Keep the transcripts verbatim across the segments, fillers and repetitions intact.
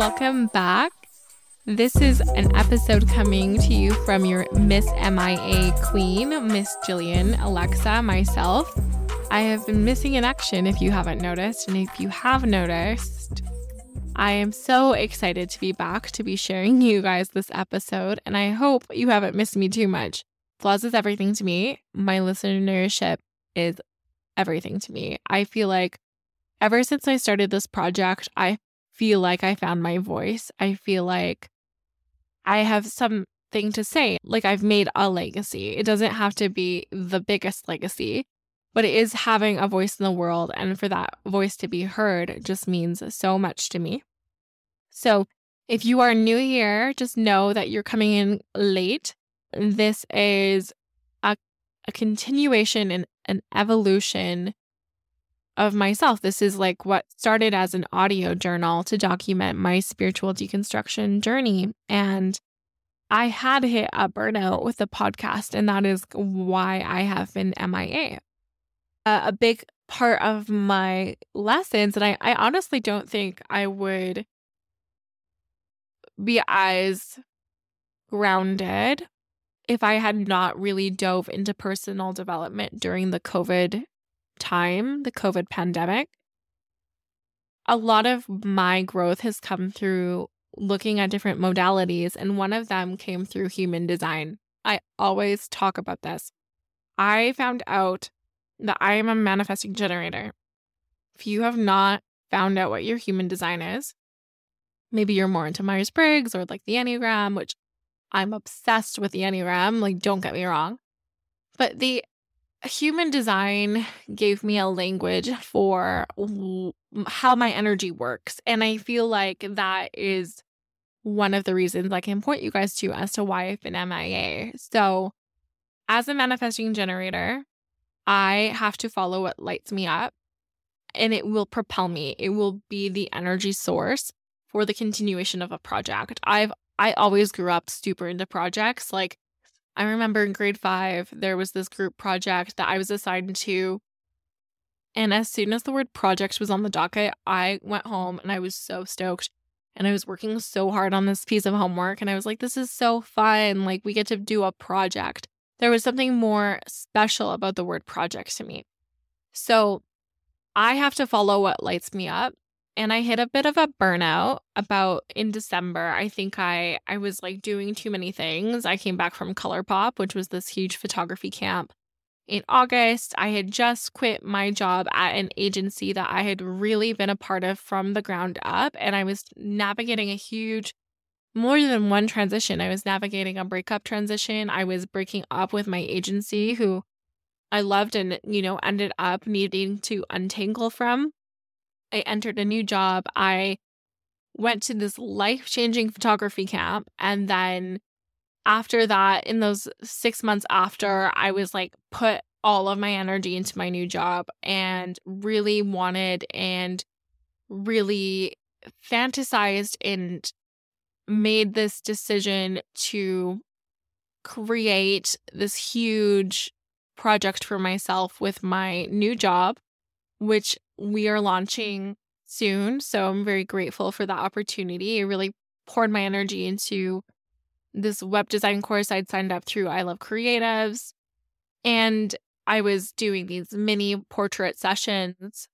welcome back. This is an episode coming to you from your Miss M I A queen, Miss Jillian Alexa, myself. I have been missing in action if you haven't noticed, and if you have noticed, I am so excited to be back to be sharing you guys this episode, and I hope you haven't missed me too much. Flaws is everything to me. My listenership is everything to me. I feel like ever since I started this project, I feel like I found my voice. I feel like I have something to say, like I've made a legacy. It doesn't have to be the biggest legacy, but it is having a voice in the world. And for that voice to be heard just means so much to me. So if you are new here, just know that you're coming in late. This is a, a continuation and an evolution of myself. This is like what started as an audio journal to document my spiritual deconstruction journey. And I had hit a burnout with the podcast, and that is why I have been M I A. Uh, a big part of my lessons, and I, I honestly don't think I would be as grounded if I had not really dove into personal development during the COVID time, the COVID pandemic. A lot of my growth has come through looking at different modalities, and one of them came through human design. I always talk about this. I found out that I am a manifesting generator. If you have not found out what your human design is, maybe you're more into Myers-Briggs or like the Enneagram, which I'm obsessed with the Enneagram, like don't get me wrong. But the human design gave me a language for how my energy works. And I feel like that is one of the reasons I can point you guys to as to why I've been M I A. So as a manifesting generator, I have to follow what lights me up, and it will propel me. It will be the energy source for the continuation of a project. I've I always grew up super into projects. Like I remember in grade five, there was this group project that I was assigned to. And as soon as the word project was on the docket, I went home and I was so stoked. And I was working so hard on this piece of homework. And I was like, this is so fun. Like we get to do a project. There was something more special about the word project to me. So I have to follow what lights me up. And I hit a bit of a burnout about in December. I think I, I was like doing too many things. I came back from ColourPop, which was this huge photography camp in August. I had just quit my job at an agency that I had really been a part of from the ground up. And I was navigating a huge, more than one transition. I was navigating a breakup transition. I was breaking up with my agency who I loved and, you know, ended up needing to untangle from. I entered a new job. I went to this life-changing photography camp. And then after that, in those six months after, I was like put all of my energy into my new job and really wanted and really fantasized and made this decision to create this huge project for myself with my new job, which we are launching soon. So I'm very grateful for that opportunity. I really poured my energy into this web design course I'd signed up through I Love Creatives. And I was doing these mini portrait sessions.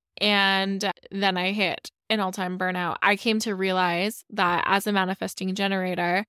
And then I hit an all-time burnout. I came to realize that as a manifesting generator,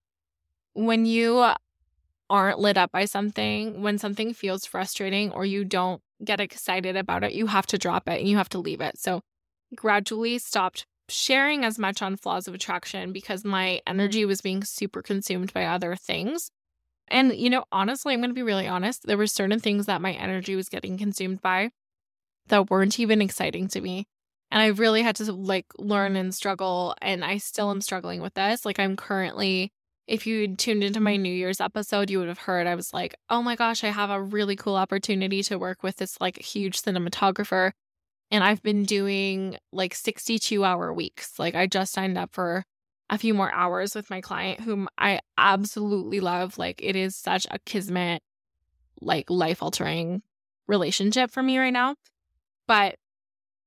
when you aren't lit up by something, when something feels frustrating or you don't get excited about it, you have to drop it and you have to leave it. So gradually stopped sharing as much on Flaws of Attraction because my energy was being super consumed by other things. And, you know, honestly, I'm going to be really honest. There were certain things that my energy was getting consumed by that weren't even exciting to me. And I really had to like learn and struggle. And I still am struggling with this. Like I'm currently, if you tuned into my New Year's episode, you would have heard I was like, oh my gosh, I have a really cool opportunity to work with this like huge cinematographer. And I've been doing like sixty-two hour weeks. Like I just signed up for a few more hours with my client whom I absolutely love. Like it is such a kismet, like life altering relationship for me right now. But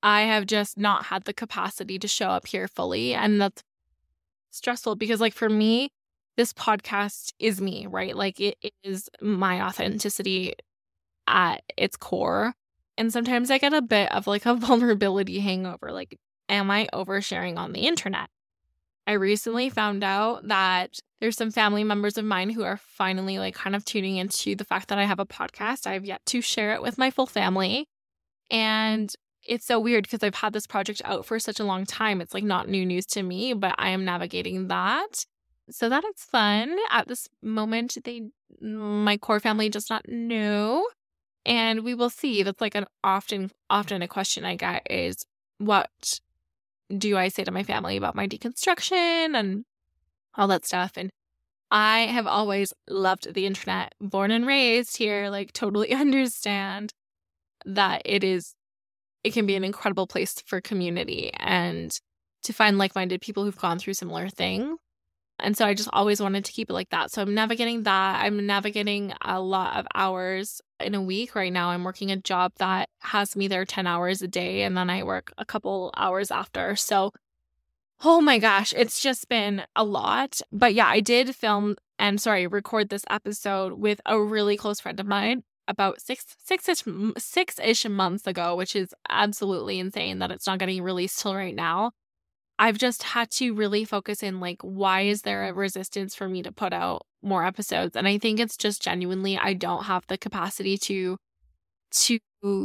I have just not had the capacity to show up here fully. And that's stressful because, like, for me, this podcast is me, right? Like, it is my authenticity at its core. And sometimes I get a bit of like a vulnerability hangover. Like, am I oversharing on the internet? I recently found out that there's some family members of mine who are finally like kind of tuning into the fact that I have a podcast. I have yet to share it with my full family. And it's so weird because I've had this project out for such a long time. It's like not new news to me, but I am navigating that. So that is fun. At this moment, they my core family does not know. And we will see. That's like an often often a question I get is, what do I say to my family about my deconstruction and all that stuff? And I have always loved the internet, born and raised here, like totally understand that it is, it can be an incredible place for community and to find like-minded people who've gone through similar things. And so I just always wanted to keep it like that. So I'm navigating that. I'm navigating a lot of hours in a week. Right now, I'm working a job that has me there ten hours a day, and then I work a couple hours after. So, oh my gosh, it's just been a lot. But yeah, I did film and sorry, record this episode with a really close friend of mine about six, six-ish, six-ish months ago, which is absolutely insane that it's not getting released till right now. I've just had to really focus in, like, why is there a resistance for me to put out more episodes? And I think it's just genuinely, I don't have the capacity to, to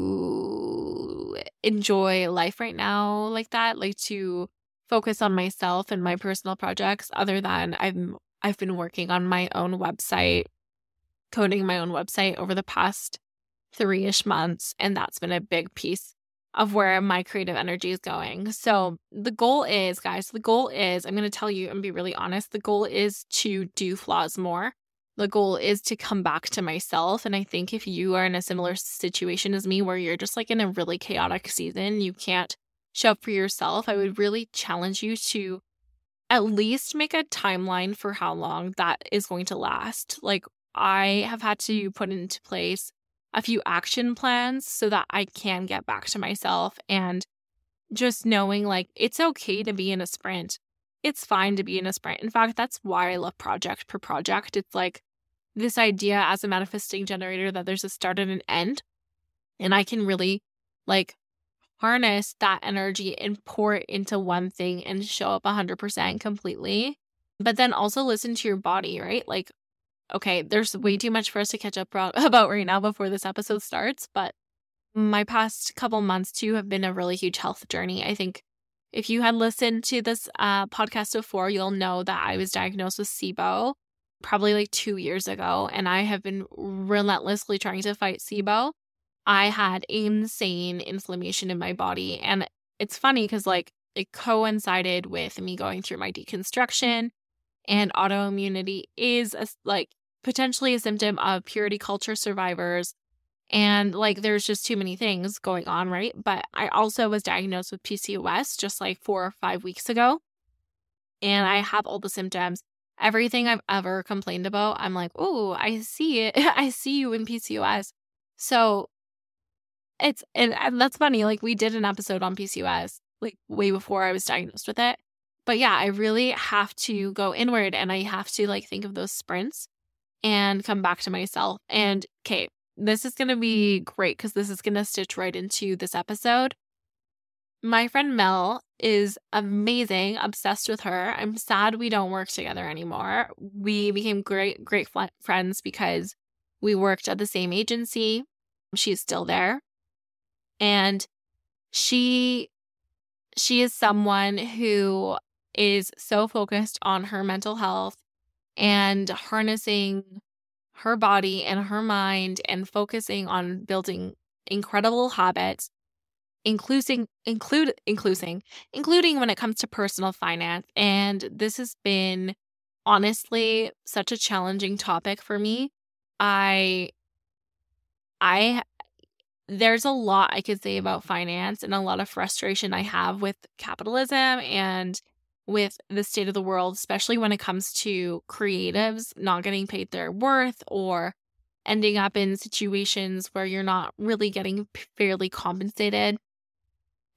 enjoy life right now like that, like to focus on myself and my personal projects other than I'm, I've been working on my own website, coding my own website over the past three-ish months. And that's been a big piece of where my creative energy is going. So the goal is, guys, the goal is, I'm going to tell you and be really honest, the goal is to do flaws more. The goal is to come back to myself. And I think if you are in a similar situation as me, where you're just like in a really chaotic season, you can't show up for yourself, I would really challenge you to at least make a timeline for how long that is going to last. Like, I have had to put into place a few action plans so that I can get back to myself, and just knowing like it's okay to be in a sprint. It's fine to be in a sprint. In fact, that's why I love project per project. It's like this idea as a manifesting generator that there's a start and an end, and I can really like harness that energy and pour it into one thing and show up one hundred percent completely. But then also listen to your body, right? Like, okay, there's way too much for us to catch up about right now before this episode starts, but my past couple months too have been a really huge health journey. I think if you had listened to this uh, podcast before, you'll know that I was diagnosed with S I B O probably like two years ago, and I have been relentlessly trying to fight S I B O. I had insane inflammation in my body, and it's funny because like it coincided with me going through my deconstruction, and autoimmunity is a, like potentially a symptom of purity culture survivors. And like, there's just too many things going on, right? But I also was diagnosed with P C O S just like four or five weeks ago. And I have all the symptoms. Everything I've ever complained about, I'm like, oh, I see it. I see you in P C O S. So it's, and, and that's funny. Like, we did an episode on P C O S like way before I was diagnosed with it. But yeah, I really have to go inward, and I have to like think of those sprints and come back to myself. And okay, this is going to be great because this is going to stitch right into this episode. My friend Mel is amazing, obsessed with her. I'm sad we don't work together anymore. We became great, great fl- friends because we worked at the same agency. She's still there. And she, she is someone who is so focused on her mental health and harnessing her body and her mind and focusing on building incredible habits, including include including including when it comes to personal finance. And this has been honestly such a challenging topic for me. I I there's a lot I could say about finance and a lot of frustration I have with capitalism and with the state of the world, especially when it comes to creatives not getting paid their worth or ending up in situations where you're not really getting fairly compensated.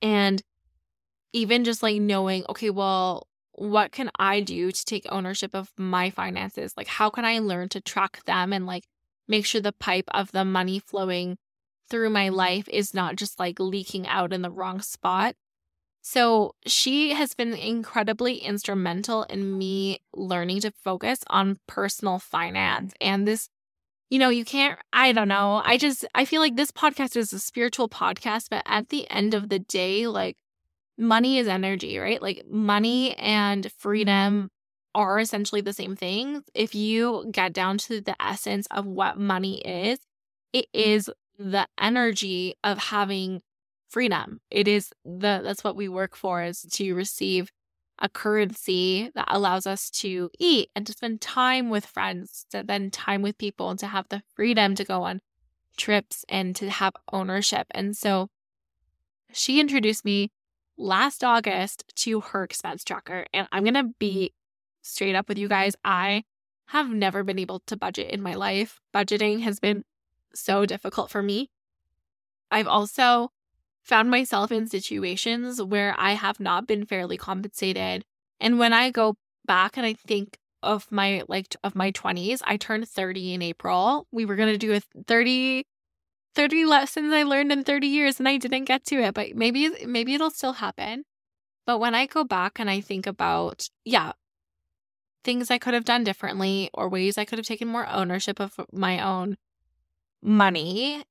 And even just like knowing, okay, well, what can I do to take ownership of my finances? Like, how can I learn to track them and like make sure the pipe of the money flowing through my life is not just like leaking out in the wrong spot? So she has been incredibly instrumental in me learning to focus on personal finance. And this, you know, you can't, I don't know. I just, I feel like this podcast is a spiritual podcast, but at the end of the day, like, money is energy, right? Like money and freedom are essentially the same thing. If you get down to the essence of what money is, it is the energy of having freedom. It is the, that's what we work for, is to receive a currency that allows us to eat and to spend time with friends, to spend time with people, and to have the freedom to go on trips and to have ownership. And so she introduced me last August to her expense tracker. And I'm going to be straight up with you guys. I have never been able to budget in my life. Budgeting has been so difficult for me. I've also found myself in situations where I have not been fairly compensated. And when I go back and I think of my like of my twenties, I turned thirty in April. We were going to do a thirty thirty lessons I learned in thirty years and I didn't get to it, but maybe maybe it'll still happen. But when I go back and I think about, yeah, things I could have done differently or ways I could have taken more ownership of my own money,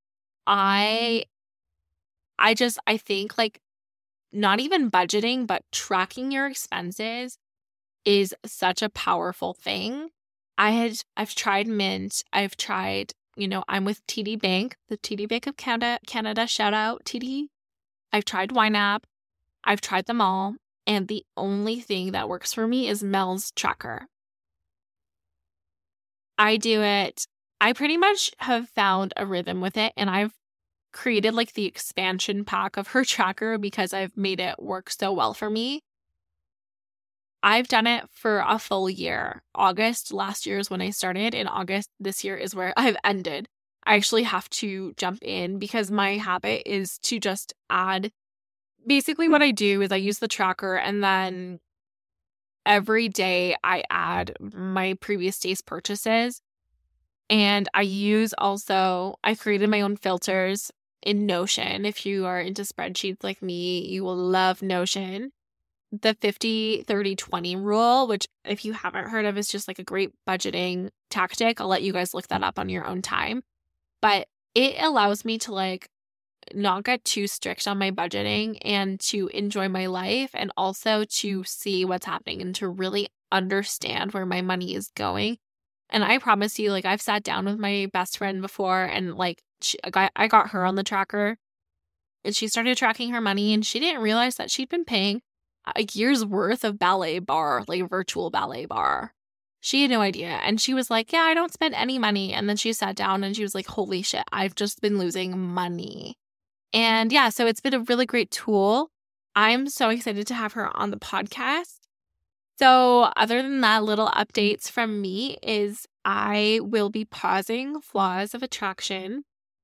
I I just I think like not even budgeting, but tracking your expenses is such a powerful thing. I had I've tried Mint, I've tried You know, I'm with T D Bank, the T D Bank of Canada, Canada, shout out T D. I've tried YNAB. I've tried them all. And the only thing that works for me is Mel's tracker. I do it. I pretty much have found a rhythm with it. And I've created like the expansion pack of her tracker because I've made it work so well for me. I've done it for a full year. August last year is when I started, and August this year is where I've ended. I actually have to jump in because my habit is to just add. Basically, what I do is I use the tracker, and then every day I add my previous day's purchases. And I use also, I created my own filters in Notion. If you are into spreadsheets like me, you will love Notion. The fifty, thirty, twenty rule, which if you haven't heard of, is just like a great budgeting tactic. I'll let you guys look that up on your own time. But it allows me to like not get too strict on my budgeting and to enjoy my life and also to see what's happening and to really understand where my money is going. And I promise you, like I've sat down with my best friend before and like she, I got, I got her on the tracker and she started tracking her money and she didn't realize that she'd been paying a year's worth of ballet bar, like a virtual ballet bar. She had no idea. And she was like, yeah, I don't spend any money. And then she sat down and she was like, holy shit, I've just been losing money. And yeah, so it's been a really great tool. I'm so excited to have her on the podcast. So other than that, little updates from me is I will be pausing Flaws of Attraction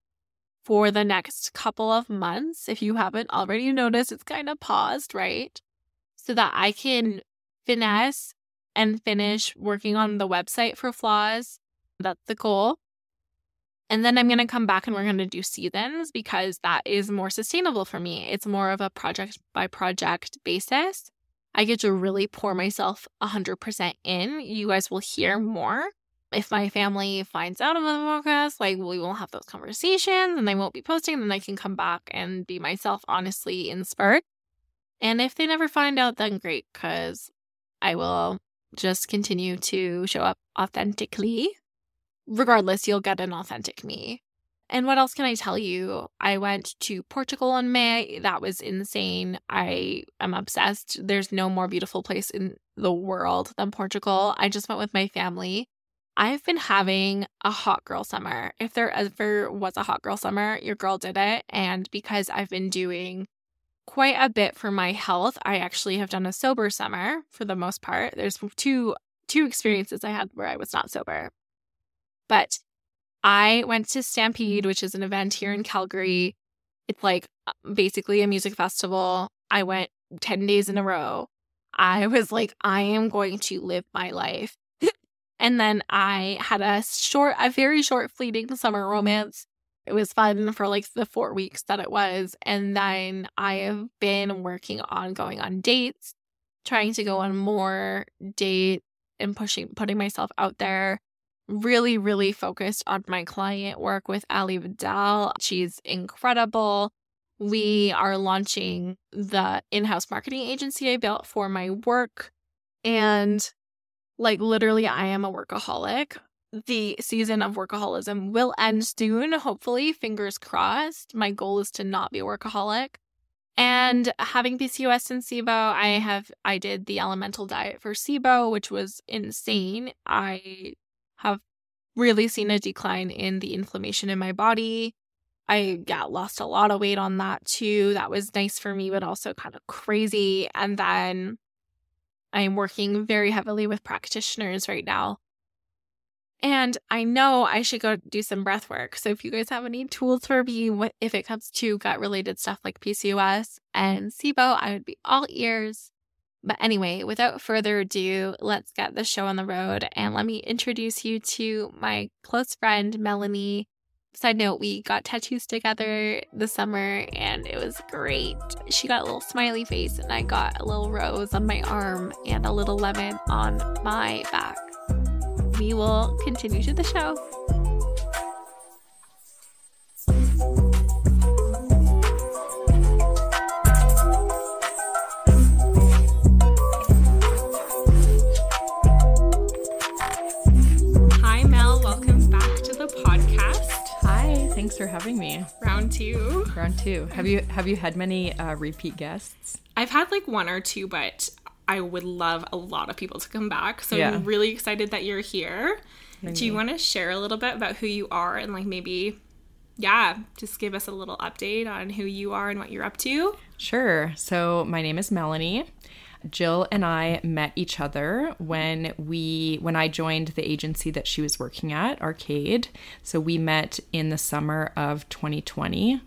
for the next couple of months. If you haven't already noticed, it's kind of paused, right? So that I can finesse and finish working on the website for Flaws. That's the goal. And then I'm going to come back and we're going to do seasons because that is more sustainable for me. It's more of a project by project basis. I get to really pour myself one hundred percent in. You guys will hear more. If my family finds out about the podcast, like we will have those conversations and I won't be posting, then I can come back and be myself honestly in Spark. And if they never find out, then great, because I will just continue to show up authentically. Regardless, you'll get an authentic me. And what else can I tell you? I went to Portugal in May. That was insane. I am obsessed. There's no more beautiful place in the world than Portugal. I just went with my family. I've been having a hot girl summer. If there ever was a hot girl summer, your girl did it. And because I've been doing quite a bit for my health, I actually have done a sober summer for the most part. There's two two experiences I had where I was not sober. But I went to Stampede, which is an event here in Calgary. It's like basically a music festival. I went ten days in a row. I was like, I am going to live my life. And then I had a short, a very short fleeting summer romance. It was fun for like the four weeks that it was. And then I have been working on going on dates, trying to go on more dates and pushing, putting myself out there. Really, really focused on my client work with Ali Vidal. She's incredible. We are launching the in-house marketing agency I built for my work. And like literally, I am a workaholic. The season of workaholism will end soon, hopefully, fingers crossed. My goal is to not be a workaholic. And having P C O S and SIBO, I have I did the elemental diet for SIBO, which was insane. I have really seen a decline in the inflammation in my body. I yeah, lost a lot of weight on that too. That was nice for me, but also kind of crazy. And then I'm working very heavily with practitioners right now. And I know I should go do some breath work. So if you guys have any tools for me, if it comes to gut-related stuff like P C O S and SIBO, I would be all ears. But anyway, without further ado, let's get the show on the road. And let me introduce you to my close friend, Melanie. Side note, we got tattoos together this summer and it was great. She got a little smiley face and I got a little rose on my arm and a little lemon on my back. We will continue to the show. Hi, Mel. Welcome back to the podcast. Hi, thanks for having me. Round two. Round two. Have you have you had many uh, repeat guests? I've had like one or two, but I would love a lot of people to come back. So yeah. I'm really excited that you're here. Thank Do you you. want to share a little bit about who you are and like maybe, yeah, just give us a little update on who you are and what you're up to? Sure. So my name is Melanie. Jill and I met each other when we when I joined the agency that she was working at, Arcade. So we met in the summer of twenty twenty.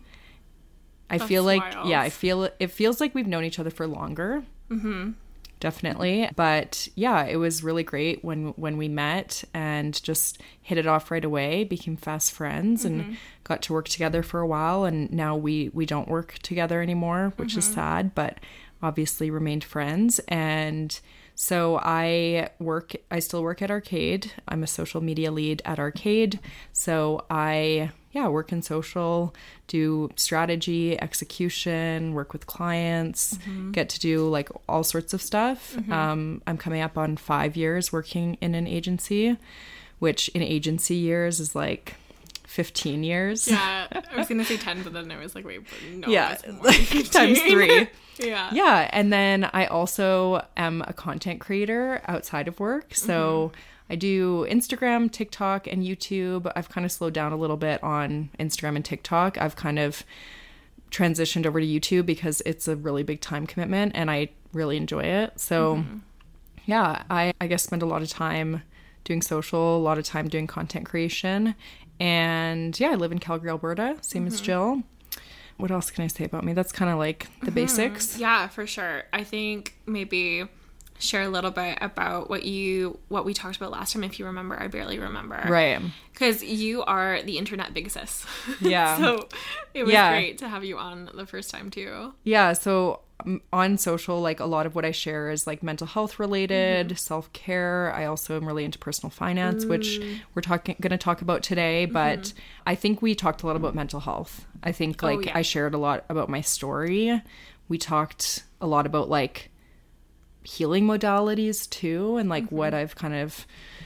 I That's feel like wild. yeah, I feel it feels like we've known each other for longer. Mm-hmm. Definitely. But yeah, it was really great when when we met and just hit it off right away, became fast friends mm-hmm. and got to work together for a while. And now we, we don't work together anymore, which mm-hmm. is sad, but obviously remained friends. And so I work, I still work at Arcade. I'm a social media lead at Arcade. So I, yeah, work in social, do strategy, execution, work with clients, mm-hmm. get to do like all sorts of stuff. Mm-hmm. Um, I'm coming up on five years working in an agency, which in agency years is like fifteen years. Yeah, I was going to say ten, but then I was like, wait, no, yeah, like times three. Yeah. Yeah. And then I also am a content creator outside of work. So mm-hmm. I do Instagram, TikTok, and YouTube. I've kind of slowed down a little bit on Instagram and TikTok. I've kind of transitioned over to YouTube because it's a really big time commitment and I really enjoy it. So mm-hmm. yeah, I, I guess spend a lot of time doing social, a lot of time doing content creation. And yeah, I live in Calgary, Alberta, same mm-hmm. as Jill. What else can I say about me? That's kind of like the mm-hmm. basics. Yeah, for sure. I think maybe share a little bit about what you what we talked about last time, if you remember. I barely remember. Right. Because you are the internet big sis. Yeah. So it was yeah. great to have you on the first time too. Yeah. So um, on social, like a lot of what I share is like mental health related, mm-hmm. self-care. I also am really into personal finance, mm. which we're talking going to talk about today. But mm-hmm. I think we talked a lot about mental health. I think like oh, yeah. I shared a lot about my story. We talked a lot about like healing modalities too, and like mm-hmm. what I've kind of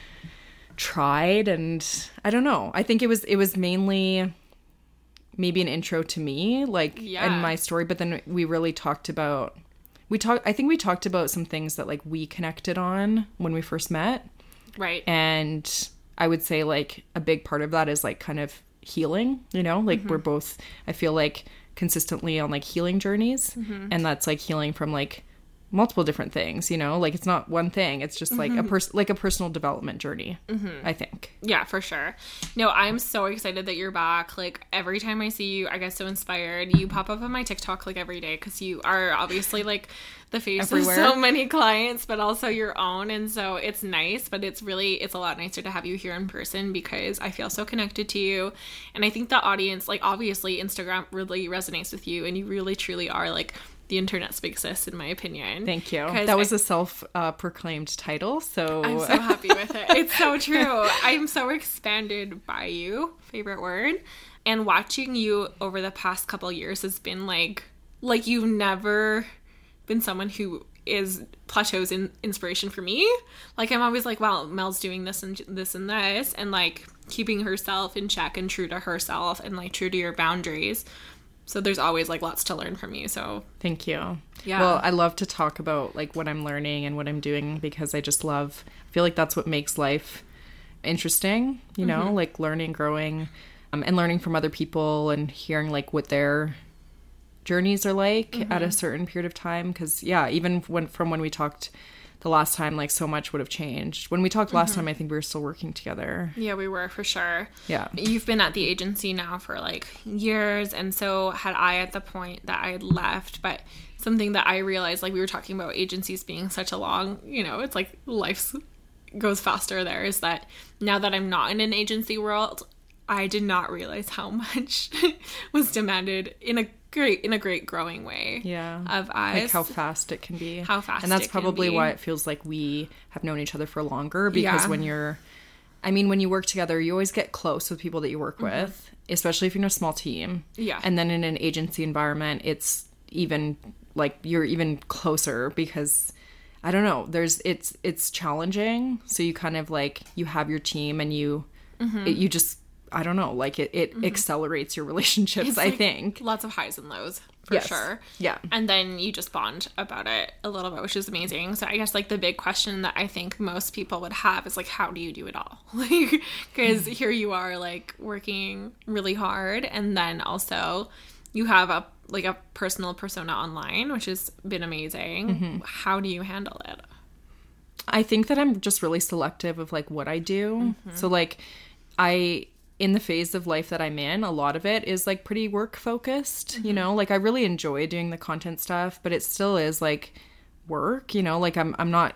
tried. And I don't know. I think it was it was mainly maybe an intro to me, like yeah. and my story. But then we really talked about we talked. I think we talked about some things that like we connected on when we first met. Right. And I would say like a big part of that is like kind of healing, you know, like mm-hmm. we're both, I feel like consistently on like healing journeys mm-hmm. and that's like healing from like multiple different things, you know, like it's not one thing. It's just like Mm-hmm. a person, like a personal development journey, Mm-hmm. I think. Yeah, for sure. No, I'm so excited that you're back. Like every time I see you, I get so inspired. You pop up on my TikTok like every day because you are obviously like the face Everywhere. of so many clients, but also your own. And so it's nice, but it's really, it's a lot nicer to have you here in person because I feel so connected to you. And I think the audience, like obviously Instagram really resonates with you and you really truly are like the internet's big sis, in my opinion. Thank you. That was I, a self-proclaimed uh, title, so... I'm so happy with it. It's so true. I'm so expanded by you, favorite word. And watching you over the past couple of years has been like, like you've never been someone who is plateaus in inspiration for me. Like I'm always like, wow, Mel's doing this and this and this, and like keeping herself in check and true to herself and like true to your boundaries. So there's always like lots to learn from you. So thank you. Yeah. Well, I love to talk about like what I'm learning and what I'm doing because I just love, I feel like that's what makes life interesting, you know, mm-hmm. like learning, growing, um, and learning from other people and hearing like what their journeys are like mm-hmm. at a certain period of time. Cause yeah, even when, from when we talked the last time, like so much would have changed. When we talked last mm-hmm. time, I think we were still working together. Yeah, we were for sure. Yeah. You've been at the agency now for like years. And so had I at the point that I had left, but something that I realized, like we were talking about agencies being such a long, you know, it's like life goes faster there, is that now that I'm not in an agency world, I did not realize how much was demanded in a great in a great growing way yeah of us, like how fast it can be how fast and that's it probably can be. Why it feels like we have known each other for longer because yeah. when you're I mean when you work together you always get close with people that you work mm-hmm. with, especially if you're in a small team, yeah and then in an agency environment it's even like you're even closer because I don't know there's it's it's challenging, so you kind of like you have your team and you mm-hmm. it, you just I don't know, like it, it mm-hmm. accelerates your relationships, it's I like think. Lots of highs and lows, for yes. sure. Yeah. And then you just bond about it a little bit, which is amazing. So I guess like the big question that I think most people would have is like, how do you do it all? Like, because here you are like working really hard, and then also you have a like a personal persona online, which has been amazing. Mm-hmm. How do you handle it? I think that I'm just really selective of like what I do. Mm-hmm. So like I... in the phase of life that I'm in, a lot of it is like pretty work focused, mm-hmm. you know, like I really enjoy doing the content stuff, but it still is like work, you know, like I'm, I'm not,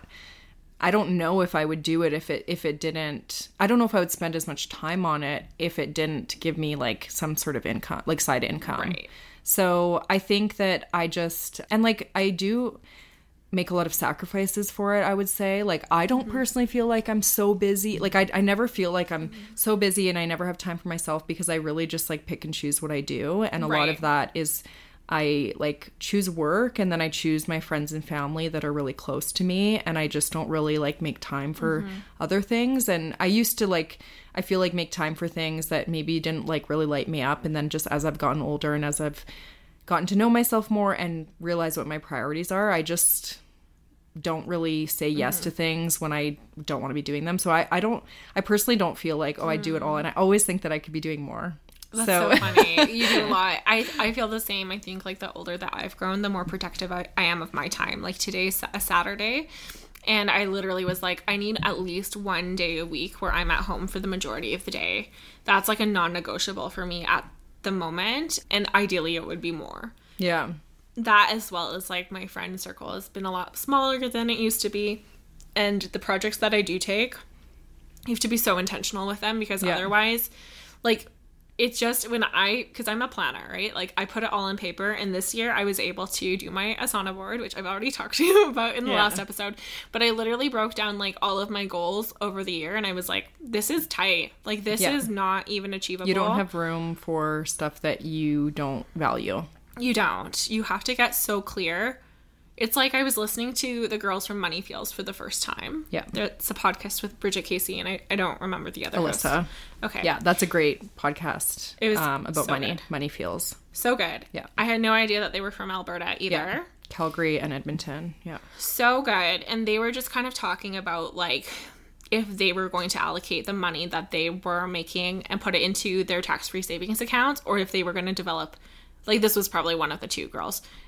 I don't know if I would do it if it, if it didn't, I don't know if I would spend as much time on it if it didn't give me like some sort of income, like side income. Right. So I think that I just, and like I do make a lot of sacrifices for it, I would say. Like, I don't mm-hmm. personally feel like I'm so busy. Like, I, I never feel like I'm mm-hmm. so busy and I never have time for myself because I really just, like, pick and choose what I do. And a right. lot of that is I, like, choose work and then I choose my friends and family that are really close to me. And I just don't really, like, make time for mm-hmm. other things. And I used to, like, I feel like make time for things that maybe didn't, like, really light me up. And then just as I've gotten older and as I've gotten to know myself more and realize what my priorities are, I just don't really say yes mm-hmm. to things when I don't want to be doing them. So I, I don't, I personally don't feel like, oh, mm. I do it all. And I always think that I could be doing more. That's so, so funny. You do a lot. I, I feel the same. I think like the older that I've grown, the more protective I, I am of my time. Like today's a Saturday. And I literally was like, I need at least one day a week where I'm at home for the majority of the day. That's like a non-negotiable for me at the moment. And ideally it would be more. Yeah. That as well as like my friend circle has been a lot smaller than it used to be. And the projects that I do take, you have to be so intentional with them because yeah. otherwise, like, it's just when I, because I'm a planner, right? Like, I put it all on paper. And this year I was able to do my Asana board, which I've already talked to you about in the yeah. last episode. But I literally broke down, like, all of my goals over the year. And I was like, this is tight. Like, this yeah. is not even achievable. You don't have room for stuff that you don't value. You don't. You have to get so clear. It's like I was listening to the girls from Money Feels for the first time. Yeah. It's a podcast with Bridget Casey, and I, I don't remember the other Alyssa. host. Okay. Yeah, that's a great podcast. It was um, about so money. Good. Money Feels. So good. Yeah. I had no idea that they were from Alberta either. Yeah. Calgary and Edmonton. Yeah. So good. And they were just kind of talking about, like, if they were going to allocate the money that they were making and put it into their tax-free savings accounts, or if they were going to develop... Like, this was probably one of the two girls.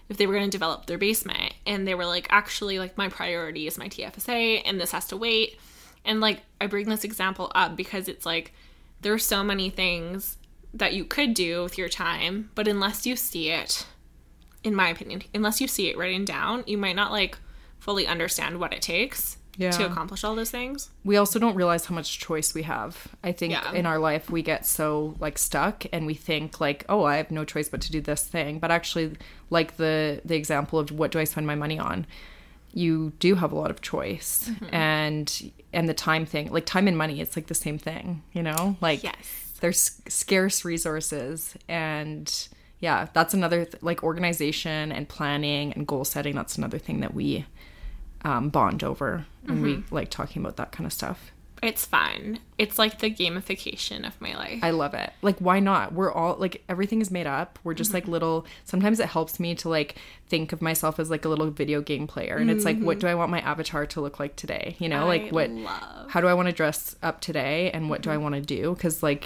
if they were going to develop their basement, and they were like, actually, like, my priority is my T F S A, and this has to wait. And, like, I bring this example up because it's like, there are so many things that you could do with your time, but unless you see it, in my opinion, unless you see it written down, you might not, like, fully understand what it takes yeah. to accomplish all those things. We also don't realize how much choice we have. I think yeah. in our life we get so, like, stuck, and we think, like, oh, I have no choice but to do this thing. But actually, like the the example of what do I spend my money on, you do have a lot of choice. Mm-hmm. and and the time thing, like, time and money, it's like the same thing, you know, like yes. there's scarce resources. And yeah, that's another th- like organization and planning and goal setting, that's another thing that we um bond over, and mm-hmm. we like talking about that kind of stuff. It's fun. It's like the gamification of my life. I love it. Like, why not? We're all, like, everything is made up. We're just, mm-hmm. like, little... Sometimes it helps me to, like, think of myself as, like, a little video game player. And mm-hmm. it's like, what do I want my avatar to look like today? You know? I like, what... love. How do I want to dress up today? And what mm-hmm. do I want to do? Because, like...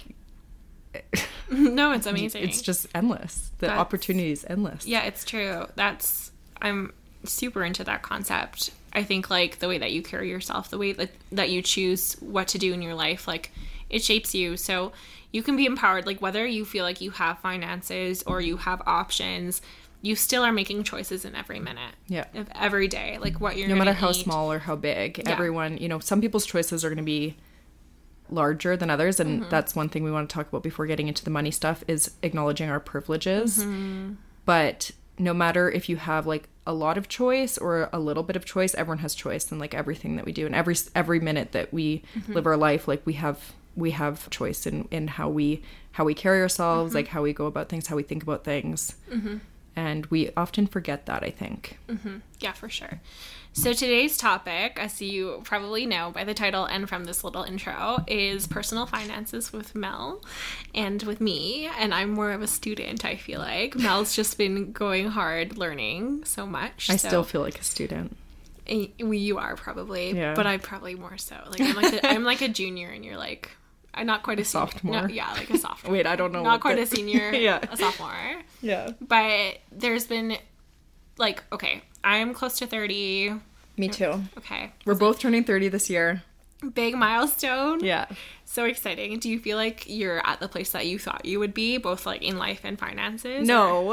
no, it's amazing. It's just endless. The That's, opportunity is endless. Yeah, it's true. That's... I'm super into that concept. I think, like, the way that you carry yourself, the way that, that you choose what to do in your life, like, it shapes you. So you can be empowered, like, whether you feel like you have finances or you have options, you still are making choices in every minute yeah. of every day, like what you're no gonna matter how eat. small or how big. Yeah. Everyone, you know, some people's choices are going to be larger than others, and mm-hmm. that's one thing we want to talk about before getting into the money stuff, is acknowledging our privileges. Mm-hmm. But no matter if you have, like, a lot of choice or a little bit of choice, everyone has choice in, like, everything that we do, and every every minute that we mm-hmm. live our life, like, we have we have choice in in how we how we carry ourselves, mm-hmm. like, how we go about things, how we think about things. Mm-hmm. And we often forget that, I think. Mm-hmm. Yeah, for sure. So today's topic, as you probably know by the title and from this little intro, is personal finances with Mel and with me. And I'm more of a student, I feel like. Mel's just been going hard learning so much. I so. still feel like a student. You are probably, yeah. but I probably more so. Like, I'm like a, I'm like a junior, and you're like, I'm not quite a, a senior. sophomore. No, yeah, like a sophomore. Wait, I don't know. Not quite the... a senior. yeah, a sophomore. Yeah. But there's been, like, okay, I'm close to thirty. Me too. Okay. We're both turning thirty this year. Big milestone. Yeah. So exciting. Do you feel like you're at the place that you thought you would be, both, like, in life and finances? No.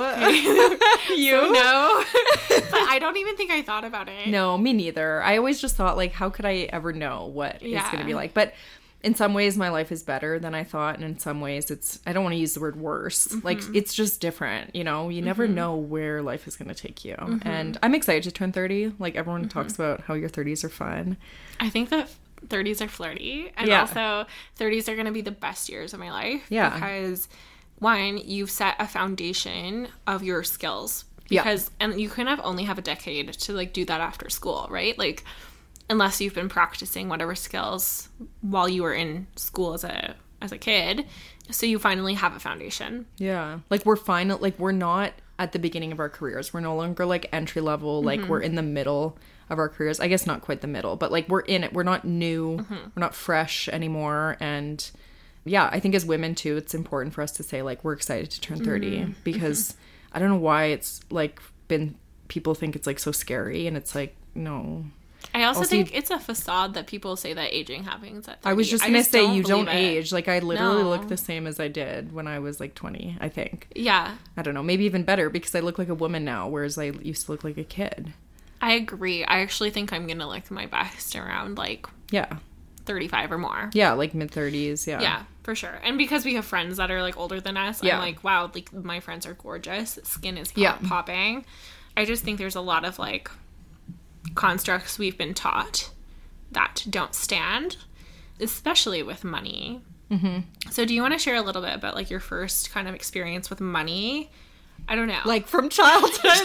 You? So, no. But I don't even think I thought about it. No, me neither. I always just thought, like, how could I ever know what yeah. it's going to be like? But in some ways, my life is better than I thought. And in some ways, it's, I don't want to use the word worse. Mm-hmm. Like, it's just different, you know? You never mm-hmm. know where life is going to take you. Mm-hmm. And I'm excited to turn thirty. Like, everyone mm-hmm. talks about how your thirties are fun. I think that thirties are flirty. And yeah. also, thirties are going to be the best years of my life. Yeah. Because, one, you've set a foundation of your skills. Because, yeah. and you kind of only have a decade to, like, do that after school, right? Like, unless you've been practicing whatever skills while you were in school as a as a kid. So you finally have a foundation. Yeah. Like, we're final, like, we're not at the beginning of our careers. We're no longer, like, entry level. Like, mm-hmm. we're in the middle of our careers. I guess not quite the middle, but, like, we're in it. We're not new. Mm-hmm. We're not fresh anymore. And yeah, I think as women too, it's important for us to say, like, we're excited to turn thirty mm-hmm. because I don't know why it's, like, been, people think it's, like, so scary, and it's like, no. I also, also think it's a facade that people say that aging happens at thirty. I was just going to say, don't you don't it. age. Like, I literally no. look the same as I did when I was, like, twenty, I think. Yeah. I don't know. Maybe even better, because I look like a woman now, whereas I used to look like a kid. I agree. I actually think I'm going to look my best around, like, yeah, thirty-five or more. Yeah, like mid-thirties, yeah. Yeah, for sure. And because we have friends that are, like, older than us, yeah. I'm like, wow, like, my friends are gorgeous. Skin is pop- yeah. popping. I just think there's a lot of, like, constructs we've been taught that don't stand, especially with money. Mm-hmm. So do you want to share a little bit about, like, your first kind of experience with money? I don't know. Like, from childhood?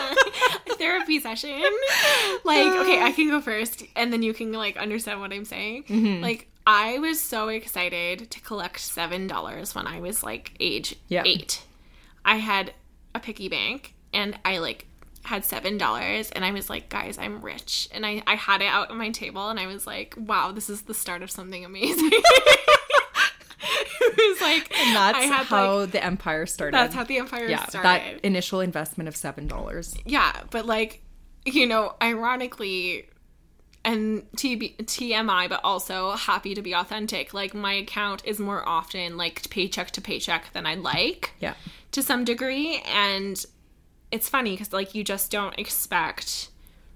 Therapy session. Like, okay, I can go first, and then you can, like, understand what I'm saying. Mm-hmm. Like, I was so excited to collect seven dollars when I was, like, age yeah. eight. I had a piggy bank, and I, like, had seven dollars, and I was like, guys, I'm rich. And I, I had it out on my table, and I was like, wow, this is the start of something amazing. It was like, and that's I had, how like, the empire started. That's how the empire yeah, started. That initial investment of seven dollars. Yeah, but like, you know, ironically, and T B- T M I, but also happy to be authentic. Like, my account is more often like paycheck to paycheck than I'd like. Yeah. To some degree. And it's funny because, like, you just don't expect,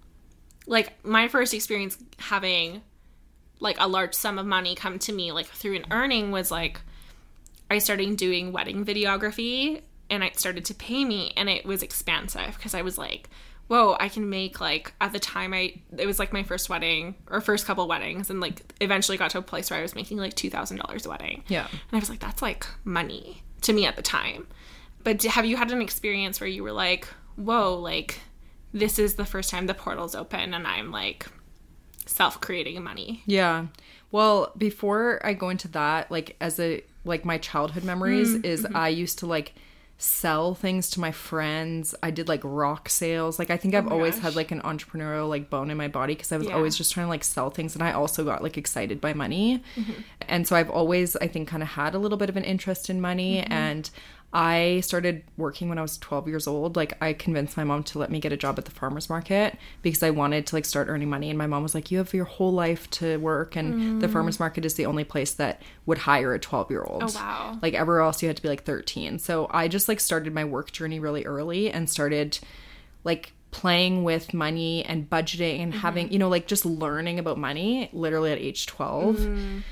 like, my first experience having, like, a large sum of money come to me, like, through an earning was, like, I started doing wedding videography, and it started to pay me, and it was expansive because I was like, whoa, I can make, like, at the time I, it was, like, my first wedding, or first couple weddings, and, like, eventually got to a place where I was making, like, two thousand dollars a wedding. Yeah. And I was like, that's, like, money to me at the time. But have you had an experience where you were like, whoa, like, this is the first time the portal's open and I'm, like, self-creating money? Yeah. Well, before I go into that, like, as a, like, my childhood memories mm-hmm. is I used to, like, sell things to my friends. I did, like, rock sales. Like, I think I've oh always gosh. had, like, an entrepreneurial, like, bone in my body because I was yeah. always just trying to, like, sell things. And I also got, like, excited by money. Mm-hmm. And so I've always, I think, kind of had a little bit of an interest in money. Mm-hmm. And I started working when I was twelve years old. Like, I convinced my mom to let me get a job at the farmer's market because I wanted to, like, start earning money. And my mom was like, you have your whole life to work. And mm. the farmer's market is the only place that would hire a twelve-year-old. Oh, wow. Like, everywhere else you had to be, like, thirteen. So I just, like, started my work journey really early and started, like, playing with money and budgeting and mm-hmm. having, you know, like, just learning about money literally at age twelve. Mm.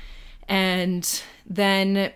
And then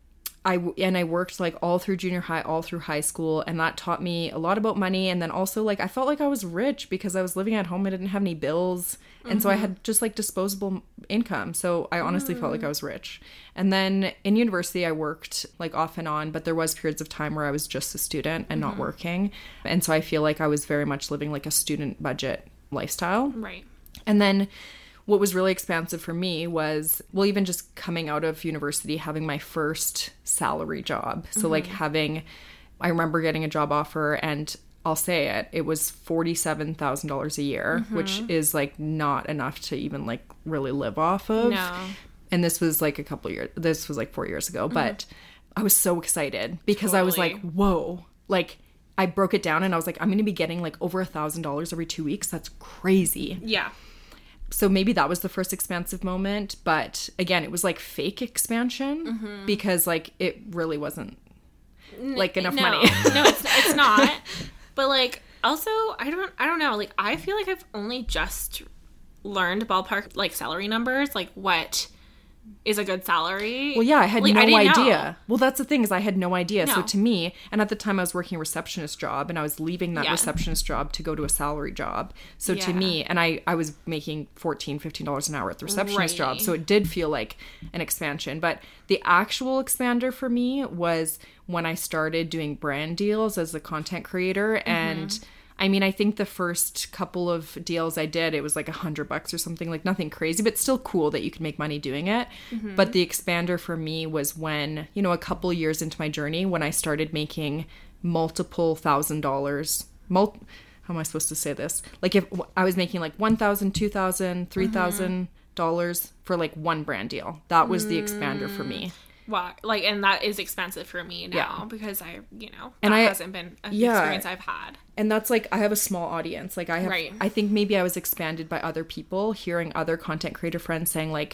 I, and I worked, like, all through junior high, all through high school, and that taught me a lot about money. And then also, like, I felt like I was rich because I was living at home. I didn't have any bills. And mm-hmm. so I had just, like, disposable income. So I honestly mm. felt like I was rich. And then in university, I worked, like, off and on, but there was periods of time where I was just a student and mm-hmm. not working. And so I feel like I was very much living, like, a student budget lifestyle. Right. And then what was really expansive for me was, well, even just coming out of university, having my first salary job. So, mm-hmm. like, having, I remember getting a job offer, and I'll say it, it was forty-seven thousand dollars a year, mm-hmm. which is, like, not enough to even, like, really live off of. No. And this was, like, a couple years, this was, like, four years ago. Mm-hmm. But I was so excited because totally. I was like, whoa, like, I broke it down and I was like, I'm going to be getting, like, over a thousand dollars every two weeks. That's crazy. Yeah. So maybe that was the first expansive moment. But again, it was, like, fake expansion mm-hmm. because, like, it really wasn't, like, enough no. money. No, it's it's not. But, like, also, I don't I don't know. Like, I feel like I've only just learned ballpark, like, salary numbers, like, what is a good salary. Well, yeah, I had like, no I idea. Know. Well, that's the thing, is I had no idea. No. So to me, and at the time I was working a receptionist job, and I was leaving that yeah. receptionist job to go to a salary job. So yeah. to me, and I, I was making fourteen dollars, fifteen dollars an hour at the receptionist right. job. So it did feel like an expansion. But the actual expander for me was when I started doing brand deals as a content creator. Mm-hmm. And I mean, I think the first couple of deals I did, it was like a hundred bucks or something, like nothing crazy, but still cool that you could make money doing it. Mm-hmm. But the expander for me was when, you know, a couple years into my journey, when I started making multiple thousand dollars, mul- how am I supposed to say this? Like, if I was making like one thousand, two thousand, three thousand dollars mm-hmm. for like one brand deal, that was the expander for me. Wow. Like, and that is expensive for me now yeah. because I, you know, that and I, hasn't been an yeah. experience I've had. And that's like, I have a small audience. Like, I have, right. I think maybe I was expanded by other people, hearing other content creator friends saying, like,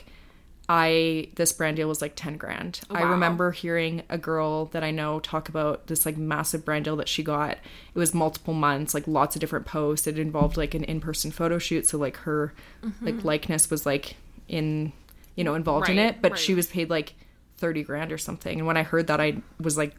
I, this brand deal was like ten grand. Wow. I remember hearing a girl that I know talk about this like massive brand deal that she got. It was multiple months, like lots of different posts. It involved like an in-person photo shoot. So like her mm-hmm. like likeness was like in, you know, involved right. in it, but right. she was paid like thirty grand or something. And when I heard that, I was like,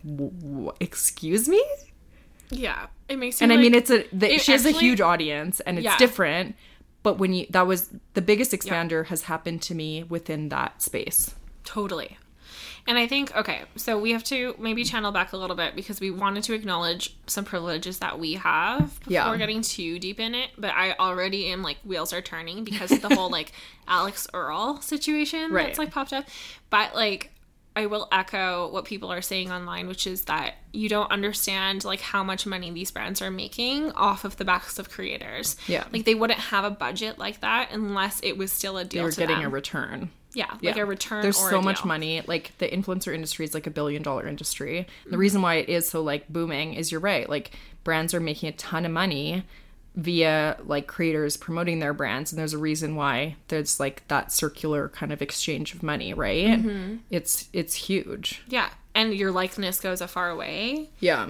excuse me? Yeah. It makes you And like, I mean, it's a, the, it she has actually, a huge audience and it's yeah. different, but when you, that was the biggest expander yeah. has happened to me within that space. Totally. And I think, okay, so we have to maybe channel back a little bit because we wanted to acknowledge some privileges that we have before yeah. getting too deep in it. But I already am like, wheels are turning because of the whole like Alex Earl situation right. that's like popped up. But like, I will echo what people are saying online, which is that you don't understand like how much money these brands are making off of the backs of creators. Yeah. Like they wouldn't have a budget like that unless it was still a deal They were to getting them. a return. Yeah, like yeah. a return There's or so a much deal. money. Like, the influencer industry is like a billion dollar industry. Mm-hmm. The reason why it is so like booming is you're right. Like, brands are making a ton of money via like creators promoting their brands, and there's a reason why there's like that circular kind of exchange of money, right? Mm-hmm. It's it's huge. Yeah, and your likeness goes a far way. Yeah.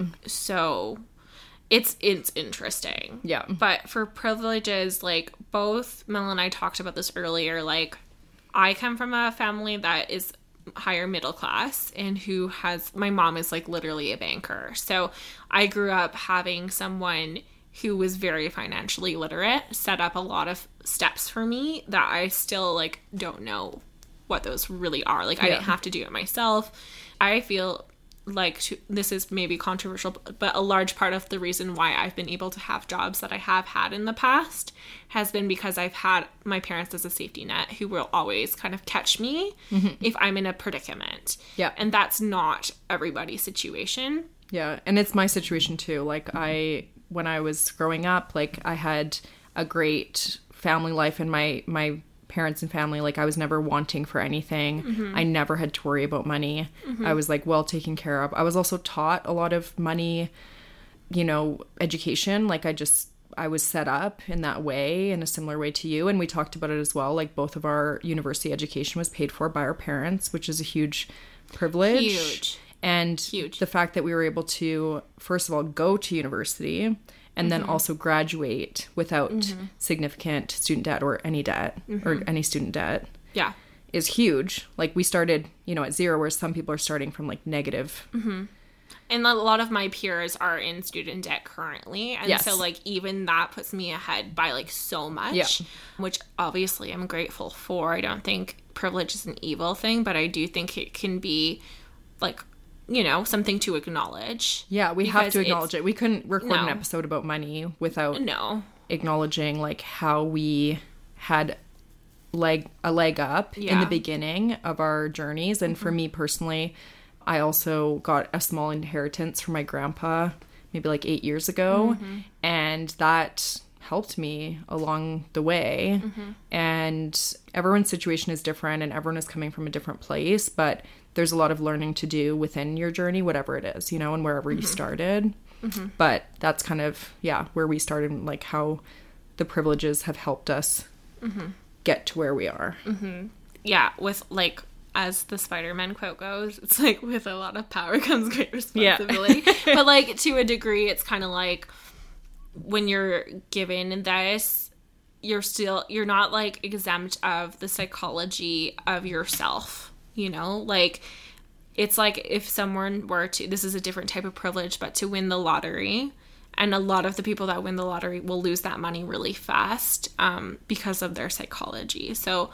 So it's it's interesting. Yeah. But for privileges, like both Mel and I talked about this earlier, like I come from a family that is higher middle class and who has, my mom is like literally a banker. So I grew up having someone who was very financially literate set up a lot of steps for me that I still like don't know what those really are. Like, yeah. I didn't have to do it myself. I feel like to, this is maybe controversial, but a large part of the reason why I've been able to have jobs that I have had in the past has been because I've had my parents as a safety net who will always kind of catch me mm-hmm. if I'm in a predicament. Yeah. And that's not everybody's situation. Yeah. And it's my situation too. Like, I, when I was growing up, like, I had a great family life, and my, my parents and family, like, I was never wanting for anything. Mm-hmm. I never had to worry about money. Mm-hmm. I was like well taken care of. I was also taught a lot of money, you know, education. Like, I just, I was set up in that way, in a similar way to you. And we talked about it as well. Like, both of our university education was paid for by our parents, which is a huge privilege. Huge. And Huge. The fact that we were able to, first of all, go to university and mm-hmm. then also graduate without mm-hmm. significant student debt or any debt mm-hmm. or any student debt. Yeah. Is huge. Like, we started, you know, at zero, whereas some people are starting from like negative. Mm-hmm. And a lot of my peers are in student debt currently. And yes. so like even that puts me ahead by like so much, yeah. which obviously I'm grateful for. I don't think privilege is an evil thing, but I do think it can be like, you know, something to acknowledge. Yeah, we have to acknowledge it. We couldn't record no. an episode about money without no. acknowledging like how we had leg a leg up yeah. in the beginning of our journeys. And mm-hmm. for me personally, I also got a small inheritance from my grandpa maybe like eight years ago. Mm-hmm. And that helped me along the way. Mm-hmm. And everyone's situation is different and everyone is coming from a different place. But there's a lot of learning to do within your journey, whatever it is, you know, and wherever mm-hmm. you started. Mm-hmm. But that's kind of, yeah, where we started, and like how the privileges have helped us mm-hmm. get to where we are. Mm-hmm. Yeah, with like, as the Spider-Man quote goes, it's like, with a lot of power comes great responsibility. Yeah. But like, to a degree, it's kind of like, when you're given this, you're still, you're not like exempt of the psychology of yourself. You know, like, it's like if someone were to, this is a different type of privilege, but to win the lottery, and a lot of the people that win the lottery will lose that money really fast um, because of their psychology. So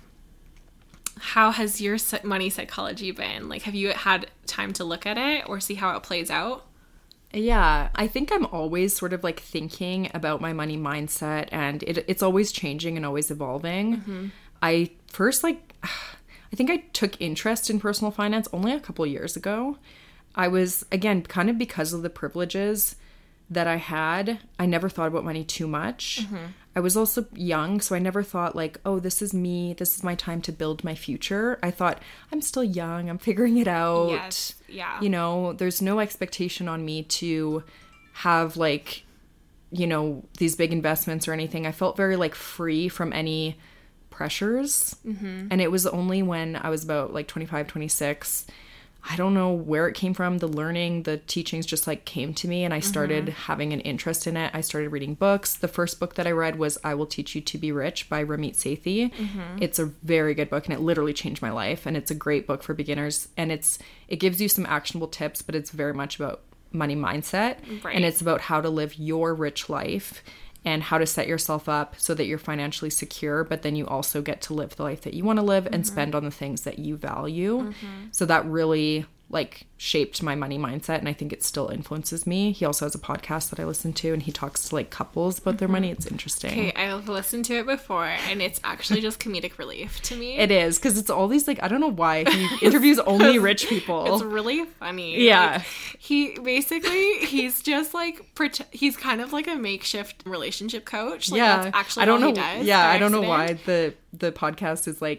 how has your money psychology been? Like, have you had time to look at it or see how it plays out? Yeah, I think I'm always sort of like thinking about my money mindset, and it, it's always changing and always evolving. Mm-hmm. I first like... I think I took interest in personal finance only a couple years ago. I was, again, kind of because of the privileges that I had, I never thought about money too much. Mm-hmm. I was also young, so I never thought like, oh, this is me. This is my time to build my future. I thought, I'm still young. I'm figuring it out. Yes. Yeah. You know, there's no expectation on me to have like, you know, these big investments or anything. I felt very like free from any pressures. Mm-hmm. And it was only when I was about like twenty-five, twenty-six, I don't know where it came from, the learning, the teachings just like came to me, and I started mm-hmm. having an interest in it. I started reading books. The first book that I read was I Will Teach You to Be Rich by Ramit Sethi. Mm-hmm. It's a very good book, and it literally changed my life, and it's a great book for beginners, and it's it gives you some actionable tips, but it's very much about money mindset. Right. And it's about how to live your rich life and how to set yourself up so that you're financially secure, but then you also get to live the life that you want to live mm-hmm. and spend on the things that you value. Mm-hmm. So that really like shaped my money mindset, and I think it still influences me. He also has a podcast that I listen to, and he talks to like couples about mm-hmm. their money. It's interesting. Okay, I've listened to it before, and it's actually just comedic relief to me. It is, because it's all these like, I don't know why he interviews only rich people. It's really funny. Yeah. Like, he basically, he's just like, he's kind of like a makeshift relationship coach. Like, yeah. That's actually I don't all know. he does. Yeah, I don't accident. know why the the podcast is like,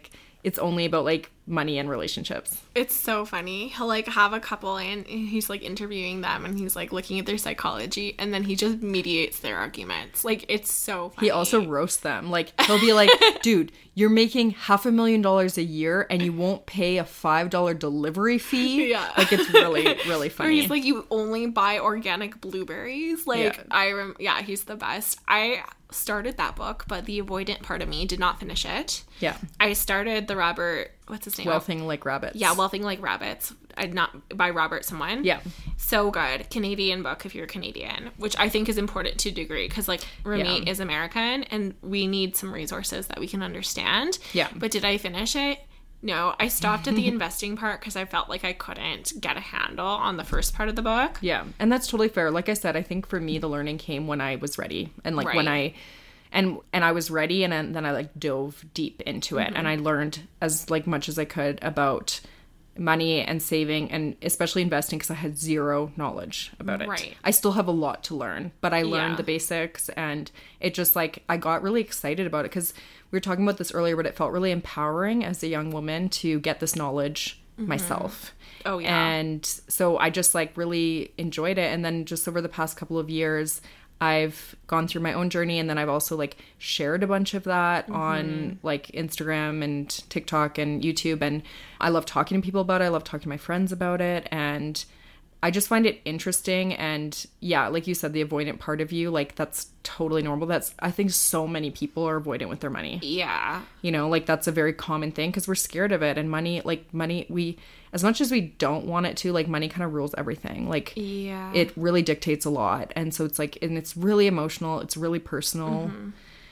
it's only about like money and relationships. It's so funny. He'll like have a couple and he's like interviewing them and he's like looking at their psychology and then he just mediates their arguments. Like, it's so funny. He also roasts them. Like, he'll be like, dude, you're making half a million dollars a year and you won't pay a five dollar delivery fee. Yeah. Like, it's really, really funny. Or he's like, you only buy organic blueberries. Like, Yeah. I rem- yeah, he's the best. I started that book, but the avoidant part of me did not finish it. Yeah. I started the Robert, what's his name? Wealthing Like Rabbits. Yeah, Wealthing Like Rabbits. I not by Robert someone. Yeah. So good. Canadian book if you're Canadian, which I think is important to a degree because like Ramit Yeah. is American and we need some resources that we can understand. Yeah. But did I finish it? No, I stopped at the investing part because I felt like I couldn't get a handle on the first part of the book. Yeah. And that's totally fair. Like I said, I think for me, the learning came when I was ready. And like when Right. I, and, and I was ready and then, then I like dove deep into it. Mm-hmm. And I learned as like much as I could about money and saving and especially investing because I had zero knowledge about it. Right. I still have a lot to learn, but I learned Yeah. the basics and it just like, I got really excited about it because we were talking about this earlier, but it felt really empowering as a young woman to get this knowledge myself. Oh, yeah. And so I just like really enjoyed it. And then just over the past couple of years, I've gone through my own journey and then I've also like shared a bunch of that Mm-hmm. on like Instagram and TikTok and YouTube. And I love talking to people about it. I love talking to my friends about it. And I just find it interesting. And yeah, like you said, the avoidant part of you, like that's totally normal. That's, I think so many people are avoidant with their money. Yeah. You know, like that's a very common thing because we're scared of it. And money, like money, we, as much as we don't want it to, like money kind of rules everything. Like Yeah. it really dictates a lot. And so it's like, and it's really emotional. It's really personal. Mm-hmm.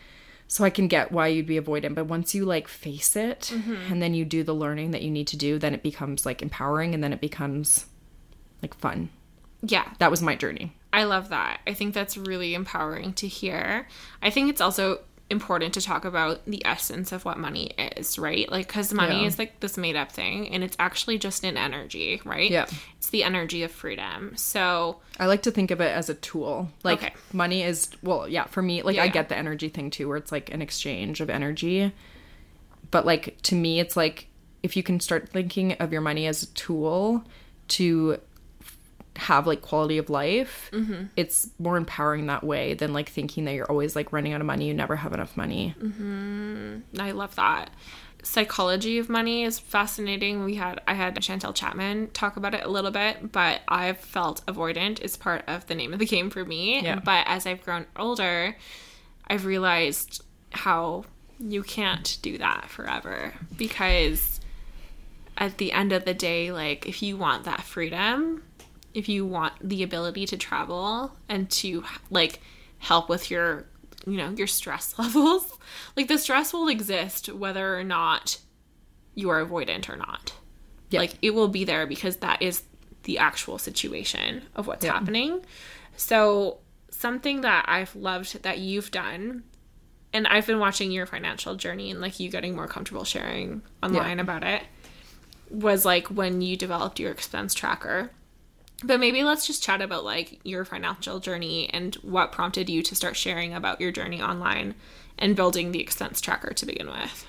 So I can get why you'd be avoidant. But once you like face it Mm-hmm. and then you do the learning that you need to do, then it becomes like empowering and then it becomes like fun. Yeah. That was my journey. I love that. I think that's really empowering to hear. I think it's also important to talk about the essence of what money is, right? Like, because money Yeah. is like this made up thing and it's actually just an energy, right? Yeah. It's the energy of freedom. So, I like to think of it as a tool. Like Okay. money is, well, yeah, for me, like Yeah, I yeah. get the energy thing too, where it's like an exchange of energy. But like to me, it's like if you can start thinking of your money as a tool to have like quality of life, Mm-hmm. it's more empowering that way than like thinking that you're always like running out of money, you never have enough money. I love that. Psychology of money is fascinating. We had I had Chantel Chapman talk about it a little bit, but I've felt avoidant is part of the name of the game for me. Yeah. But as I've grown older, I've realized how you can't do that forever because at the end of the day, like if you want that freedom, if you want the ability to travel and to like help with your, you know, your stress levels, like the stress will exist whether or not you are avoidant or not. Yeah. Like it will be there because that is the actual situation of what's Yeah. happening. So something that I've loved that you've done, and I've been watching your financial journey and like you getting more comfortable sharing online Yeah. about it, was like when you developed your expense tracker. But maybe let's just chat about like your financial journey and what prompted you to start sharing about your journey online and building the expense tracker to begin with.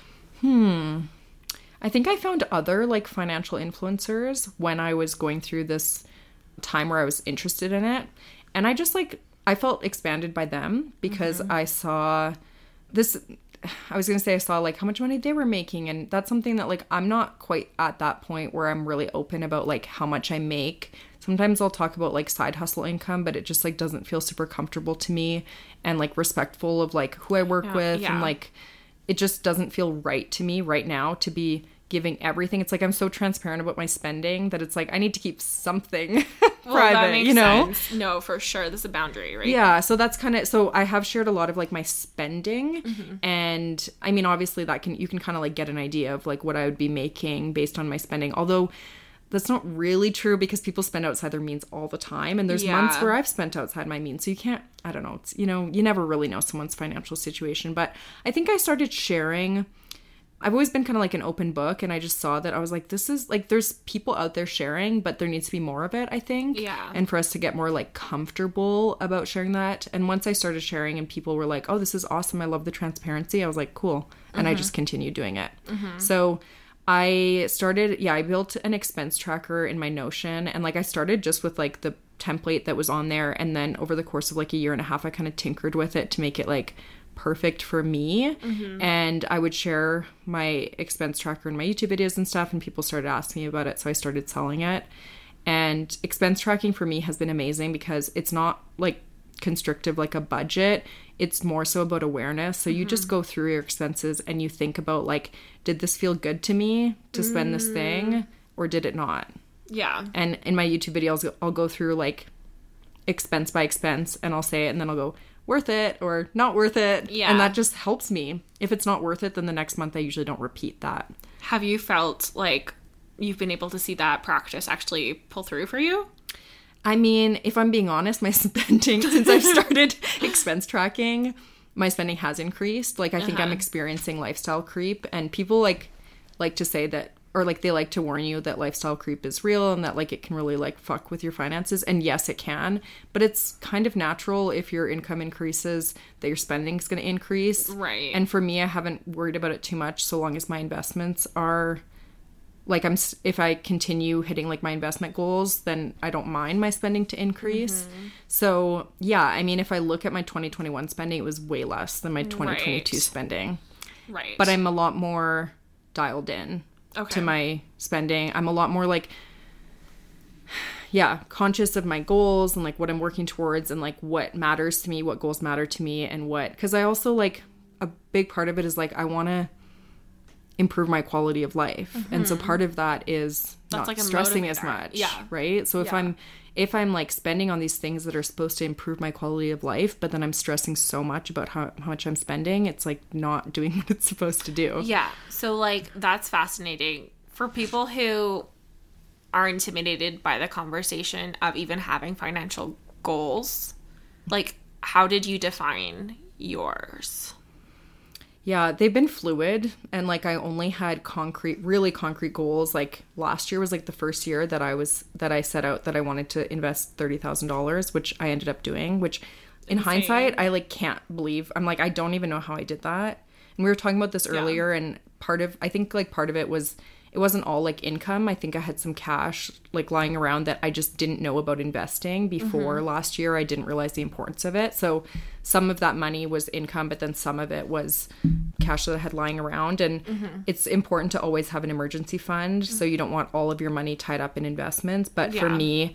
I think I found other like financial influencers when I was going through this time where I was interested in it. And I just like, I felt expanded by them because Mm-hmm. I saw this, I was going to say I saw like how much money they were making. And that's something that like, I'm not quite at that point where I'm really open about like how much I make. Sometimes I'll talk about like side hustle income, but it just like doesn't feel super comfortable to me and like respectful of like who I work Yeah, with. yeah. And like, it just doesn't feel right to me right now to be giving everything. It's like I'm so transparent about my spending that it's like I need to keep something Well, private, that makes you know? sense. No, for sure. This is a boundary, right? Yeah, so that's kind of, so I have shared a lot of like my spending Mm-hmm. and I mean obviously that can, you can kind of like get an idea of like what I would be making based on my spending, although that's not really true because people spend outside their means all the time and there's Yeah. months where I've spent outside my means, so you can't, I don't know, it's, you know, you never really know someone's financial situation. But I think I started sharing I've always been kind of like an open book, and I just saw that I was like, this is like, there's people out there sharing, but there needs to be more of it, I think. Yeah. And for us to get more like comfortable about sharing that. And once I started sharing and people were like, oh, this is awesome, I love the transparency, I was like, cool. And mm-hmm. I just continued doing it. Mm-hmm. So I started, yeah, I built an expense tracker in my Notion, and like I started just with like the template that was on there, and then over the course of like a year and a half I kind of tinkered with it to make it like perfect for me. Mm-hmm. And I would share my expense tracker in my YouTube videos and stuff, and people started asking me about it, so I started selling it. And expense tracking for me has been amazing because it's not like constrictive like a budget. It's more so about awareness. So you mm-hmm. just go through your expenses and you think about like, did this feel good to me to spend mm. this thing, or did it not? Yeah. And in my YouTube videos, I'll go through like expense by expense, and I'll say it, and then I'll go worth it or not worth it. Yeah. And that just helps me. If it's not worth it, then the next month I usually don't repeat that. Have you felt like you've been able to see that practice actually pull through for you? I mean, if I'm being honest, my spending, since I've started expense tracking, my spending has increased. Like, I think uh-huh. I'm experiencing lifestyle creep, and people like like to say that, or like they like to warn you that lifestyle creep is real and that like it can really like fuck with your finances. And yes, it can, but it's kind of natural. If your income increases, that your spending is going to increase. Right. And for me, I haven't worried about it too much so long as my investments are like, I'm, if I continue hitting like my investment goals, then I don't mind my spending to increase. Mm-hmm. So yeah, I mean, if I look at my twenty twenty-one spending, it was way less than my twenty twenty-two right. spending. Right. But I'm a lot more dialed in okay. to my spending. I'm a lot more like, yeah, conscious of my goals and like what I'm working towards and like what matters to me, what goals matter to me, and what, because I also like, a big part of it is like, I want to improve my quality of life. Mm-hmm. And so part of that is That's not like stressing as much. Yeah. Right. So if yeah. I'm, if I'm like spending on these things that are supposed to improve my quality of life, but then I'm stressing so much about how, how much I'm spending, it's like not doing what it's supposed to do. Yeah. So like, that's fascinating for people who are intimidated by the conversation of even having financial goals. Like, how did you define yours? Yeah, they've been fluid, and like I only had concrete, really concrete goals. Like last year was like the first year that I was, that I set out that I wanted to invest thirty thousand dollars, which I ended up doing, which in Insane. hindsight, I like can't believe. I'm like, I don't even know how I did that. And we were talking about this earlier, yeah. and part of, I think like part of it was, it wasn't all like income. I think I had some cash like lying around that I just didn't know about investing before mm-hmm. last year. I didn't realize the importance of it. So some of that money was income, but then some of it was cash that I had lying around. And mm-hmm. it's important to always have an emergency fund. Mm-hmm. So you don't want all of your money tied up in investments. But yeah. for me,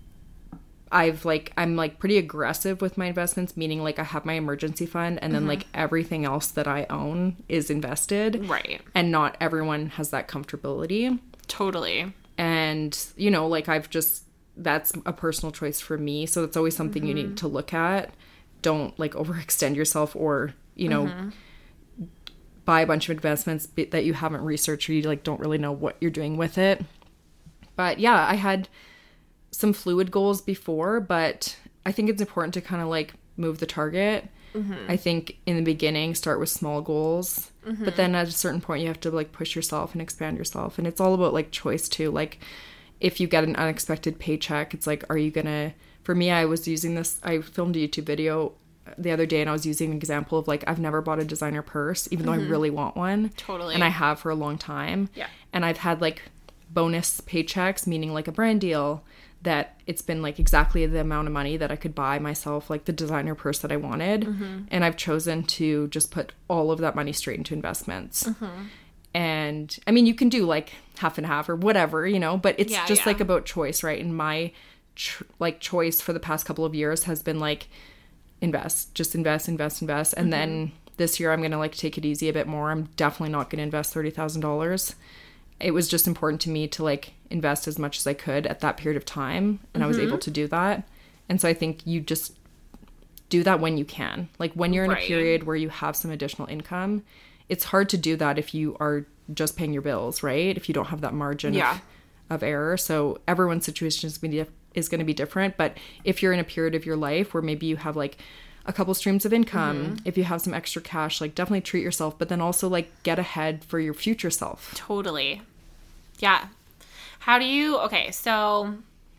I've like, I'm like pretty aggressive with my investments, meaning like I have my emergency fund and then mm-hmm. like everything else that I own is invested. Right. And not everyone has that comfortability. Totally. And, you know, like I've just, that's a personal choice for me. So it's always something mm-hmm. you need to look at. Don't like overextend yourself or, you know, mm-hmm. buy a bunch of investments that you haven't researched or you like don't really know what you're doing with it. But yeah, I had some fluid goals before, but I think it's important to kind of like move the target. Mm-hmm. I think in the beginning, start with small goals, mm-hmm. but then at a certain point you have to like push yourself and expand yourself. And it's all about like choice too. Like if you get an unexpected paycheck, it's like, are you gonna, for me, I was using this, I filmed a YouTube video the other day and I was using an example of like, I've never bought a designer purse, even mm-hmm. though I really want one. Totally. And I have for a long time. Yeah. And I've had like bonus paychecks, meaning like a brand deal, that it's been like exactly the amount of money that I could buy myself like the designer purse that I wanted. Mm-hmm. And I've chosen to just put all of that money straight into investments. Mm-hmm. And I mean, you can do like half and half or whatever, you know, but it's yeah, just yeah. like about choice, right? And my tr- like choice for the past couple of years has been like invest, just invest, invest, invest. And mm-hmm. then this year I'm going to like take it easy a bit more. I'm definitely not going to invest thirty thousand dollars. It was just important to me to like invest as much as I could at that period of time. And mm-hmm. I was able to do that. And so I think you just do that when you can. Like when you're in right. a period where you have some additional income, it's hard to do that if you are just paying your bills, right? If you don't have that margin yeah. of, of error. So everyone's situation is going to be, is going to be different. But if you're in a period of your life where maybe you have like a couple streams of income. Mm-hmm. If you have some extra cash, like definitely treat yourself, but then also like get ahead for your future self. Totally. Yeah. How do you, okay, so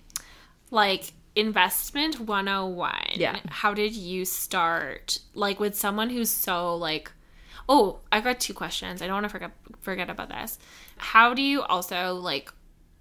like investment one oh one. Yeah. How did you start? Like with someone who's so like, oh, I've got two questions. I don't want to forget forget about this. How do you also like,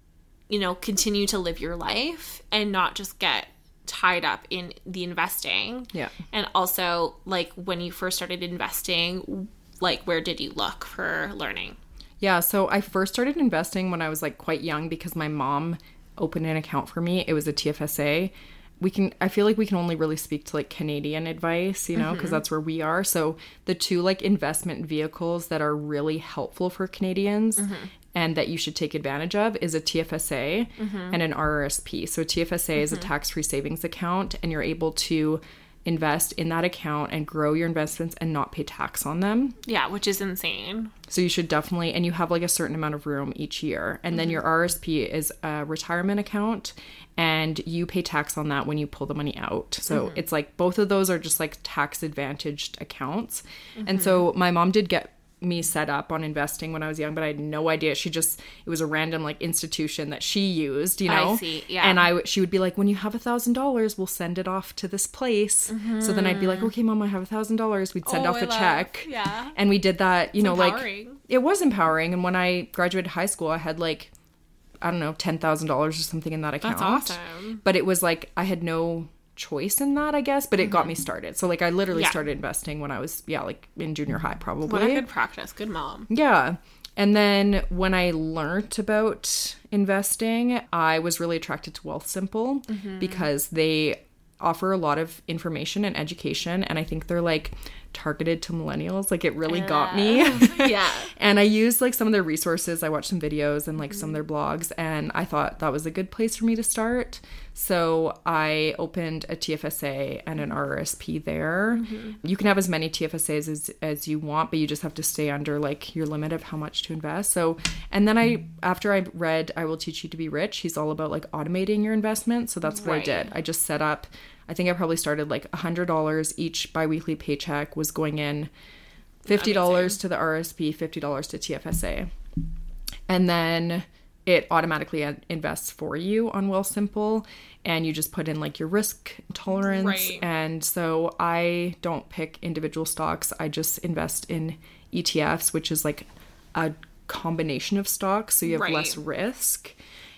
you know, continue to live your life and not just get tied up in the investing? Yeah. And also like when you first started investing, like where did you look for learning? Yeah, so I first started investing when I was like quite young because my mom opened an account for me. It was a T F S A. We can, I feel like we can only really speak to like Canadian advice, you know, because mm-hmm. that's where we are. So the two like investment vehicles that are really helpful for Canadians mm-hmm. and that you should take advantage of is a T F S A mm-hmm. and an R R S P. So T F S A mm-hmm. is a tax-free savings account, and you're able to invest in that account and grow your investments and not pay tax on them. Yeah, which is insane. So you should definitely, and you have like a certain amount of room each year. And mm-hmm. then your R R S P is a retirement account, and you pay tax on that when you pull the money out. So mm-hmm. it's like both of those are just like tax advantaged accounts. Mm-hmm. And so my mom did get me set up on investing when I was young, but I had no idea. She just, it was a random like institution that she used, you know? I see, yeah. And I, she would be like, when you have a thousand dollars, we'll send it off to this place. Mm-hmm. So then I'd be like, okay, Mom, I have a thousand dollars. We'd send oh, off I a love, check. Yeah. And we did that, you it's know, empowering. like, it was empowering. And when I graduated high school, I had like, I don't know, ten thousand dollars or something in that account. That's awesome. But it was like, I had no choice in that, I guess, but it mm-hmm. got me started. So like I literally yeah. started investing when I was yeah like in junior high probably. What a good practice. Good mom. Yeah. And then when I learned about investing, I was really attracted to Wealthsimple mm-hmm. because they offer a lot of information and education, and I think they're like targeted to millennials. Like it really uh, got me. Yeah. And I used like some of their resources. I watched some videos and like mm-hmm. some of their blogs, and I thought that was a good place for me to start. So I opened a T F S A and an R R S P there. Mm-hmm. You can have as many T F S As as, as you want, but you just have to stay under like your limit of how much to invest. So, and then I, after I read I Will Teach You to Be Rich, he's all about like automating your investment. So that's what right. I did. I just set up, I think I probably started like one hundred dollars each biweekly paycheck was going in, fifty dollars Amazing. To the R R S P, fifty dollars to T F S A. And then it automatically invests for you on Wealthsimple, and you just put in like your risk tolerance. Right. And so I don't pick individual stocks. I just invest in E T Fs, which is like a combination of stocks. So you have right. less risk.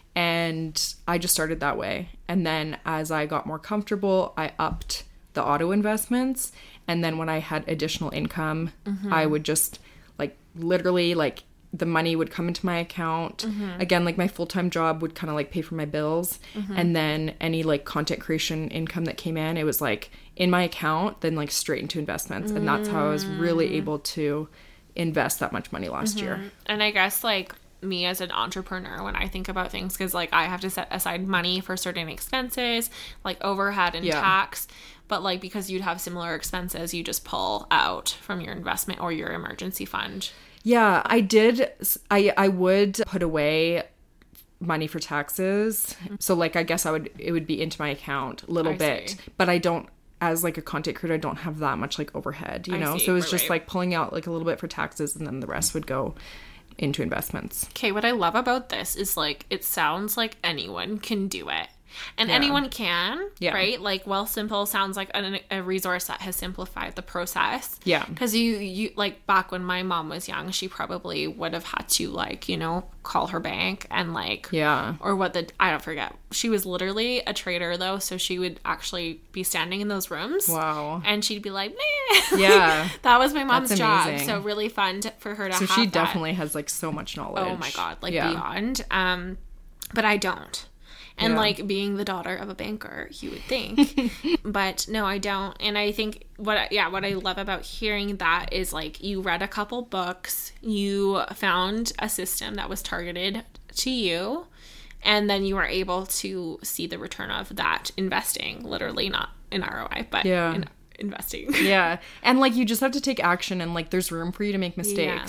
And I just started that way. And then as I got more comfortable, I upped the auto investments. And then when I had additional income, mm-hmm. I would just like literally like the money would come into my account. Mm-hmm. Again, like my full-time job would kind of like pay for my bills. Mm-hmm. And then any like content creation income that came in, it was like in my account, then like straight into investments. Mm. And that's how I was really able to invest that much money last mm-hmm. year. And I guess like me as an entrepreneur, when I think about things, because like I have to set aside money for certain expenses like overhead and yeah. tax, but like because you'd have similar expenses, you just pull out from your investment or your emergency fund. Yeah, I did. I I would put away money for taxes. Mm-hmm. So like I guess I would it would be into my account a little I bit, see. But I don't, as like a content creator, I don't have that much like overhead, you I know. See. So it was right, just right. like pulling out like a little bit for taxes, and then the rest would go into investments. Okay, what I love about this is like it sounds like anyone can do it. And yeah. anyone can, yeah. right? Like Wealthsimple sounds like a, a resource that has simplified the process. Yeah. Because you, you, like back when my mom was young, she probably would have had to like, you know, call her bank and like, yeah. or what the, I don't forget. She was literally a trader though. So she would actually be standing in those rooms. Wow. And she'd be like, meh. Yeah. That was my mom's job. So really fun to, for her to so have So she that. definitely has like so much knowledge. Oh my God. Like yeah. beyond. Um, but I don't. And, yeah. like, being the daughter of a banker, you would think. But, no, I don't. And I think, what yeah, what I love about hearing that is, like, you read a couple books, you found a system that was targeted to you, and then you were able to see the return of that investing. Literally, not in R O I, but yeah. in investing. Yeah. And, like, you just have to take action, and, like, there's room for you to make mistakes. Yeah.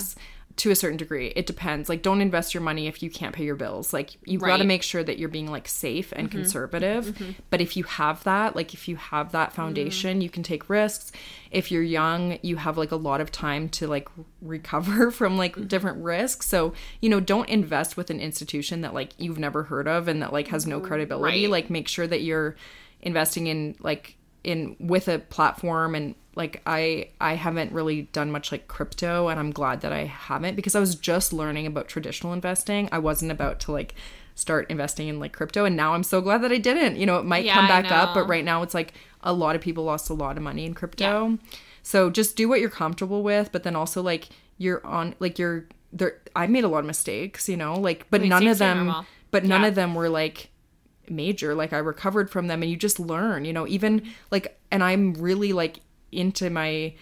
to a certain degree. It depends. Like, don't invest your money if you can't pay your bills. Like, you've right. got to make sure that you're being like safe and mm-hmm. conservative. Mm-hmm. But if you have that, like if you have that foundation, mm-hmm. you can take risks. If you're young, you have like a lot of time to like recover from like mm-hmm. different risks. So, you know, don't invest with an institution that like you've never heard of and that like has no credibility. Right. Like, make sure that you're investing in like in with a platform. And like I I haven't really done much like crypto, and I'm glad that I haven't, because I was just learning about traditional investing. I wasn't about to like start investing in like crypto, and now I'm so glad that I didn't. You know, it might yeah, come back up, but right now it's like a lot of people lost a lot of money in crypto. Yeah. So just do what you're comfortable with, but then also like you're on like you're there. I made a lot of mistakes, you know, like but none of them but none yeah. of them were like major. Like I recovered from them, and you just learn, you know, even like, and I'm really like into my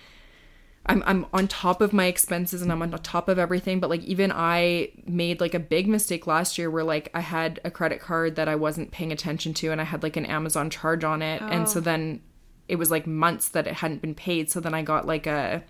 I'm I'm on top of my expenses and I'm on top of everything, but like even I made like a big mistake last year where like I had a credit card that I wasn't paying attention to, and I had like an Amazon charge on it. Oh. And so then it was like months that it hadn't been paid, so then I got like a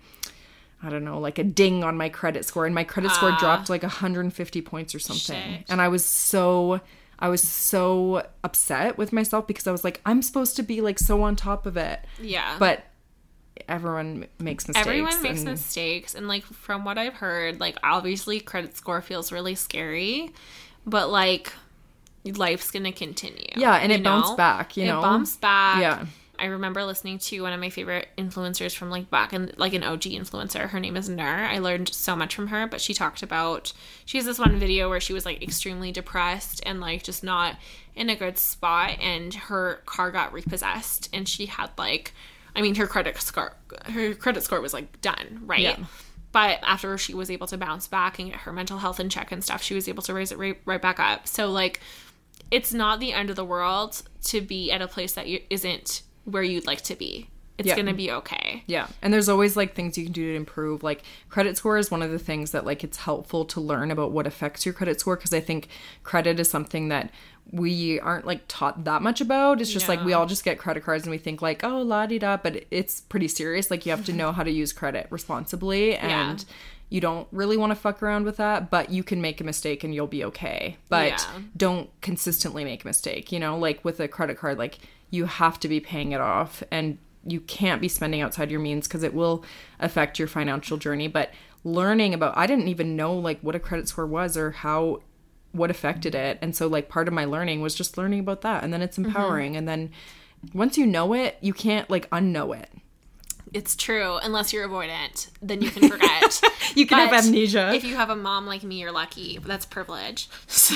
I don't know, like a ding on my credit score, and my credit uh, score dropped like one hundred fifty points or something. Shit. And I was so I was so upset with myself because I was like, I'm supposed to be like so on top of it. Yeah. But everyone makes mistakes. Everyone makes and... mistakes. And like from what I've heard, like obviously credit score feels really scary, but like life's gonna continue. Yeah, and it bounced back, you know. It bounced back. Yeah. I remember listening to one of my favorite influencers from like back in like an O G influencer. Her name is Nur. I learned so much from her, but she talked about, she has this one video where she was like extremely depressed and like just not in a good spot, and her car got repossessed, and she had like, I mean, her credit score, her credit score was like done, right? Yeah. But after she was able to bounce back and get her mental health in check and stuff, she was able to raise it right, right back up. So like, it's not the end of the world to be at a place that you, isn't where you'd like to be. It's yeah. gonna be okay. Yeah. And there's always like things you can do to improve. Like credit score is one of the things that like it's helpful to learn about what affects your credit score, because I think credit is something that we aren't like taught that much about. It's just no. like we all just get credit cards and we think like, oh, la-di-da, but it's pretty serious. Like you have to know how to use credit responsibly, and yeah. you don't really want to fuck around with that, but you can make a mistake and you'll be okay. But yeah. don't consistently make a mistake, you know, like with a credit card, like you have to be paying it off, and you can't be spending outside your means because it will affect your financial journey. But learning about, I didn't even know like what a credit score was or how, what affected it. And so like part of my learning was just learning about that, and then it's empowering. Mm-hmm. And then once you know it, you can't like unknow it. It's true. Unless you're avoidant, then you can forget. You can but have amnesia. If you have a mom like me, you're lucky. That's privilege. So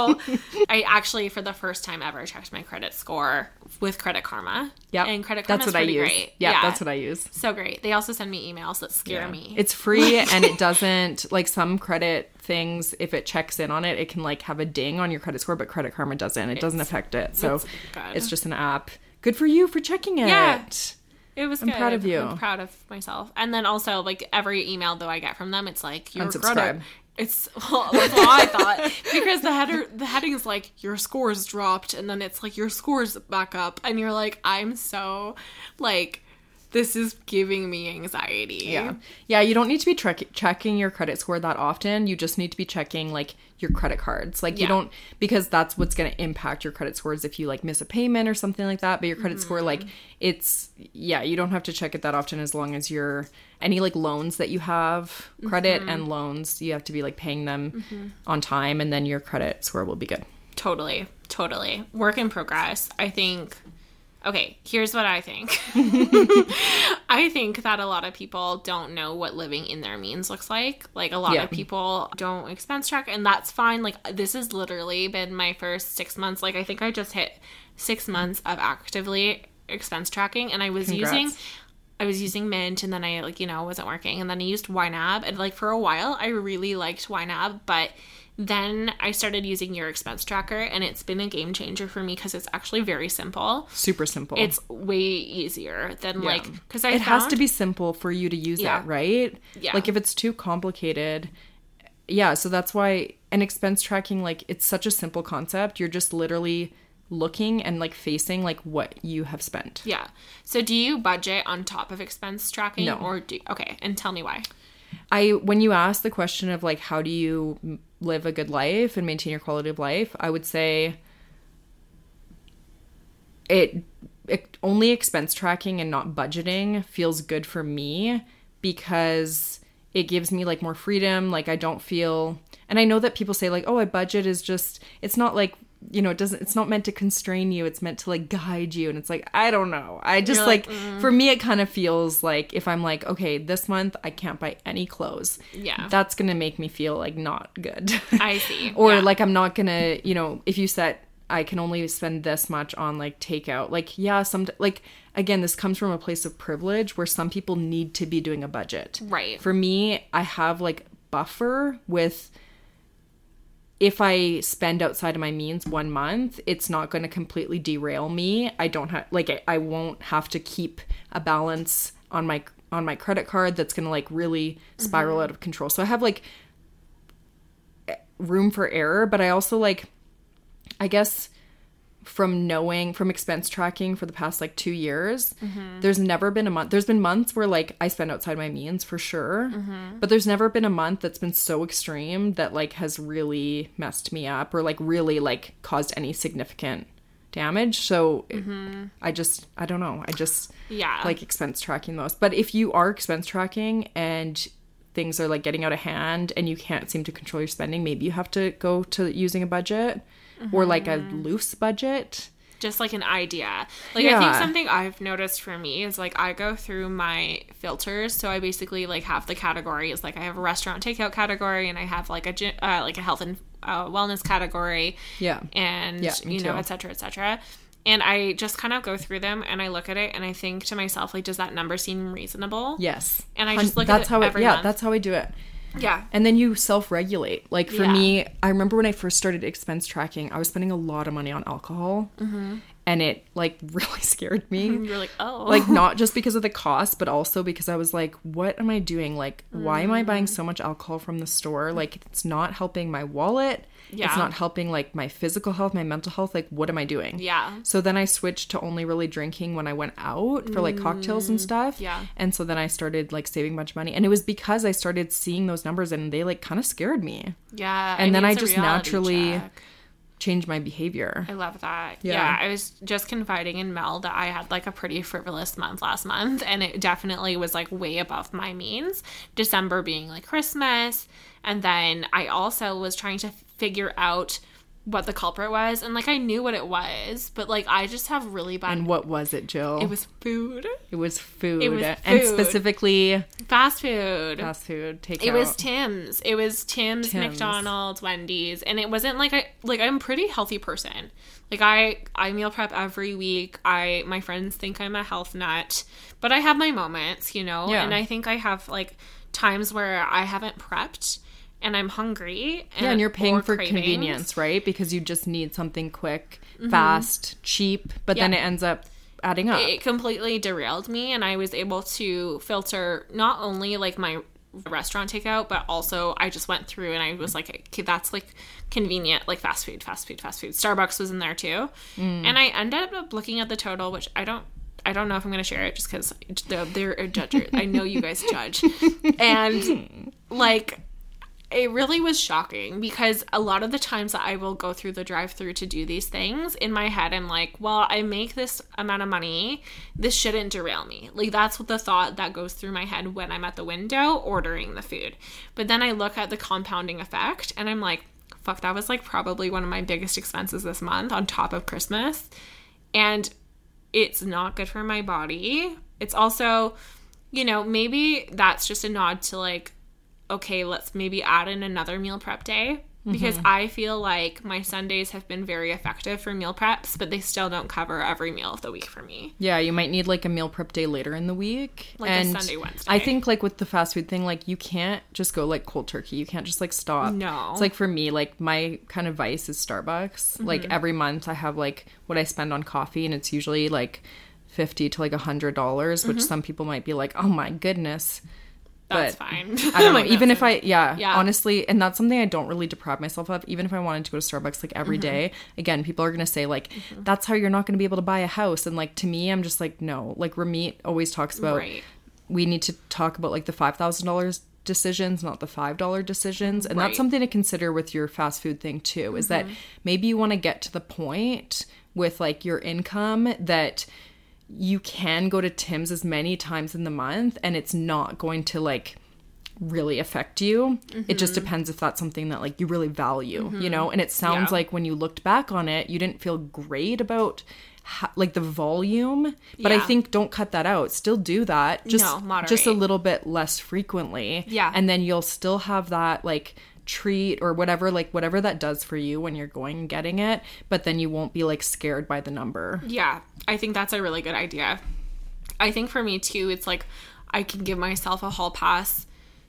I actually, for the first time ever, checked my credit score with Credit Karma. Yeah. And Credit Karma is pretty great. Yeah, yeah, that's what I use. So great. They also send me emails that scare yeah. me. It's free, and it doesn't, like some credit things, if it checks in on it, it can like have a ding on your credit score, but Credit Karma doesn't. It it's, doesn't affect it. So it's, it's just an app. Good for you for checking it. Yeah. It was I'm good. proud of you. I'm proud of myself. And then also, like, every email though I get from them, it's like, your unsubscribe. Credit. It's, well, that's what I thought. Because the header, the heading is like, your score's dropped. And then it's like, your score's back up. And you're like, I'm so, like, this is giving me anxiety. Yeah. Yeah, you don't need to be tre- checking your credit score that often. You just need to be checking, like, your credit cards. Like, you yeah. don't, because that's what's going to impact your credit scores if you, like, miss a payment or something like that. But your credit mm-hmm. score, like, it's, yeah, you don't have to check it that often as long as you're, any, like, loans that you have, credit mm-hmm. and loans, you have to be, like, paying them mm-hmm. on time, and then your credit score will be good. Totally. Totally. Work in progress. I think... Okay, here's what I think. I think that a lot of people don't know what living in their means looks like. Like, a lot yeah. of people don't expense track, and that's fine. Like, this has literally been my first six months. Like, I think I just hit six months of actively expense tracking, and I was Congrats. using... I was using Mint, and then I, like, you know, wasn't working. And then I used YNAB, and, like, for a while, I really liked YNAB, but... Then I started using Your Expense Tracker, and it's been a game changer for me because it's actually very simple. Super simple. It's way easier than yeah. like, because I It found, has to be simple for you to use yeah. that, right? Yeah. Like if it's too complicated. Yeah. So that's why an expense tracking, like it's such a simple concept. You're just literally looking and like facing like what you have spent. Yeah. So do you budget on top of expense tracking? No. Or do, okay. And tell me why. I, when you ask the question of like, how do you live a good life and maintain your quality of life, I would say it, it only expense tracking and not budgeting feels good for me because it gives me like more freedom. Like I don't feel, and I know that people say like, oh, a budget is just, it's not like, you know, it doesn't, it's not meant to constrain you. It's meant to like guide you. And it's like, I don't know. I just You're like, like mm. for me, it kind of feels like if I'm like, okay, this month I can't buy any clothes. Yeah. That's going to make me feel like not good. I see. Or yeah. like, I'm not going to, you know, if you set, I can only spend this much on like takeout. Like, yeah, some, like, again, this comes from a place of privilege where some people need to be doing a budget. Right. For me, I have like buffer with, if I spend outside of my means one month, it's not going to completely derail me. I don't have, like, I, I won't have to keep a balance on my, on my credit card that's going to like really spiral mm-hmm. out of control. So I have like room for error, but I also like, I guess from knowing, from expense tracking for the past like two years, mm-hmm. there's never been a month, there's been months where like I spend outside my means for sure, mm-hmm. but there's never been a month that's been so extreme that like has really messed me up or like really like caused any significant damage. So mm-hmm. it, I just, I don't know. I just yeah. like expense tracking those. But if you are expense tracking and things are like getting out of hand and you can't seem to control your spending, maybe you have to go to using a budget. Mm-hmm. Or like a loose budget. Just like an idea. Like yeah. I think something I've noticed for me is like I go through my filters. So I basically like have the categories. Like I have a restaurant takeout category and I have like a gym, uh, like a health and uh, wellness category. Yeah. And yeah, you know, et cetera, et cetera. And I just kind of go through them and I look at it and I think to myself, like, does that number seem reasonable? Yes. And I just look that's at it how every it, Yeah, month. that's how I do it. Yeah. And then you self-regulate. Like for yeah. me, I remember when I first started expense tracking, I was spending a lot of money on alcohol. Mm-hmm. And it like really scared me. You're like, oh. Like not just because of the cost, but also because I was like, what am I doing? Like, mm. why am I buying so much alcohol from the store? Like it's not helping my wallet. Yeah. It's not helping like my physical health, my mental health. Like what am I doing? Yeah. So then I switched to only really drinking when I went out for like cocktails and stuff. Yeah. And so then I started like saving a bunch of money. And it was because I started seeing those numbers and they like kind of scared me. Yeah. And I mean, then I just naturally check. change my behavior. I love that. Yeah. yeah. I was just confiding in Mel that I had like a pretty frivolous month last month and it definitely was like way above my means. December being like Christmas. And then I also was trying to figure out what the culprit was. And like I knew what it was, but like I just have really bad. And what was it, Jill? It was food. It was food. It was food. And specifically fast food. Fast food. Takeout. It was Tim's. It was Tim's, Tim's, McDonald's, Wendy's, and it wasn't like I like I'm a pretty healthy person. Like I I meal prep every week. I my friends think I'm a health nut, but I have my moments, you know. Yeah. And I think I have like times where I haven't prepped. And I'm hungry. And, yeah, and you're paying for cravings. convenience, right? Because you just need something quick, mm-hmm. fast, cheap, but yeah. then it ends up adding up. It completely derailed me, and I was able to filter not only like my restaurant takeout, but also I just went through and I was like, okay, that's like convenient, like fast food, fast food, fast food. Starbucks was in there too. Mm. And I ended up looking at the total, which I don't I don't know if I'm going to share it just because they're, they're a judger. I know you guys judge. And like... it really was shocking because a lot of the times that I will go through the drive-thru to do these things, in my head I'm like, well, I make this amount of money. This shouldn't derail me. Like that's what the thought that goes through my head when I'm at the window ordering the food. But then I look at the compounding effect and I'm like, fuck, that was like probably one of my biggest expenses this month on top of Christmas. And it's not good for my body. It's also, you know, maybe that's just a nod to like, okay, let's maybe add in another meal prep day because mm-hmm. I feel like my Sundays have been very effective for meal preps, but they still don't cover every meal of the week for me. Yeah, you might need like a meal prep day later in the week. Like and a Sunday, Wednesday. I think like with the fast food thing, like you can't just go like cold turkey. You can't just like stop. No. It's like for me, like my kind of vice is Starbucks. Mm-hmm. Like every month I have like what I spend on coffee and it's usually like fifty to like a hundred dollars, which mm-hmm. some people might be like, oh my goodness. That's but fine. I don't know. Like, even if fine. I, yeah, yeah, honestly, and that's something I don't really deprive myself of. Even if I wanted to go to Starbucks like every mm-hmm. day, again, people are going to say like, mm-hmm. that's how you're not going to be able to buy a house. And like, to me, I'm just like, no, like Ramit always talks about, right. we need to talk about like the five thousand dollars decisions, not the five dollar decisions. And Right. that's something to consider with your fast food thing too, is Mm-hmm. that maybe you want to get to the point with like your income that you can go to Tim's as many times in the month and it's not going to like really affect you. Mm-hmm. It just depends if that's something that like you really value, mm-hmm. you know? And it sounds Yeah. like when you looked back on it, you didn't feel great about ha- like the volume, but Yeah. I think don't cut that out. Still do that. Just, No, moderate. just a little bit less frequently. Yeah. And then you'll still have that like treat or whatever, like whatever that does for you when you're going and getting it, but then you won't be like scared by the number. Yeah, I think that's a really good idea. I think for me too, it's like I can give myself a hall pass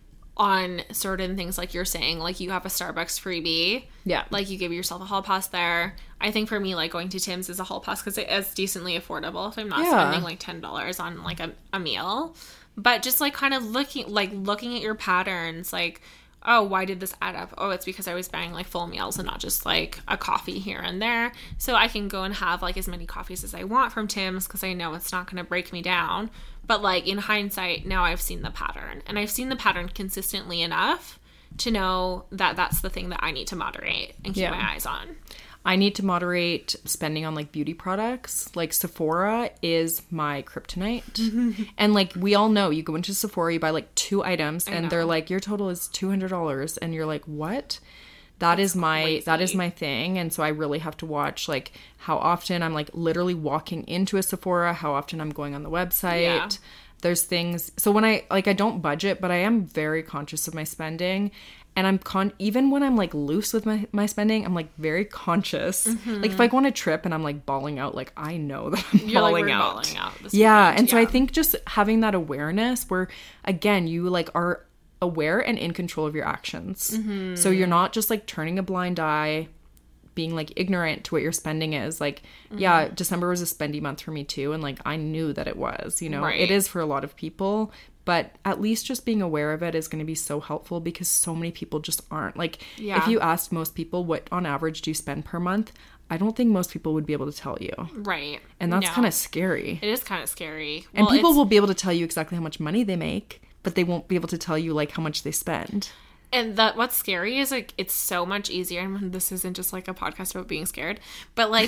on certain things, like you're saying, like you have a Starbucks freebie. Yeah. Like you give yourself a hall pass there. I think for me, like going to Tim's is a hall pass because it is decently affordable if I'm not Yeah. spending like ten dollars on like a, a meal. But just like kind of looking, like looking at your patterns, like, oh, why did this add up? Oh, it's because I was buying like full meals and not just like a coffee here and there. So I can go and have like as many coffees as I want from Tim's because I know it's not going to break me down. But like in hindsight, now I've seen the pattern and I've seen the pattern consistently enough to know that that's the thing that I need to moderate and keep Yeah. my eyes on. I need to moderate spending on like beauty products. Like Sephora is my kryptonite. And like we all know, you go into Sephora, you buy like two items and know. they're like, your total is two hundred dollars. And you're like, what? That is my, crazy. that is my thing. And so I really have to watch like how often I'm like literally walking into a Sephora, how often I'm going on the website. Yeah. There's things. So when I, like, I don't budget, but I am very conscious of my spending. And I'm con, even when I'm like loose with my, my spending, I'm like very conscious. Mm-hmm. Like if I go on a trip and I'm like bawling out, like I know that I'm You're bawling, like, we're out. bawling out. This Yeah. weekend. And so I Yeah. think just having that awareness where, again, you like are aware and in control of your actions. Mm-hmm. So you're not just like turning a blind eye, being like ignorant to what your spending is. Like, mm-hmm. yeah, December was a spendy month for me too. And like, I knew that it was, you know, Right. it is for a lot of people, but at least just being aware of it is going to be so helpful because so many people just aren't. Like, Yeah. if you asked most people what on average do you spend per month, I don't think most people would be able to tell you. Right. And that's No. kind of scary. It is kind of scary. And Well, people it's- will be able to tell you exactly how much money they make, but they won't be able to tell you like how much they spend. And that what's scary is like it's so much easier, and this isn't just like a podcast about being scared, but like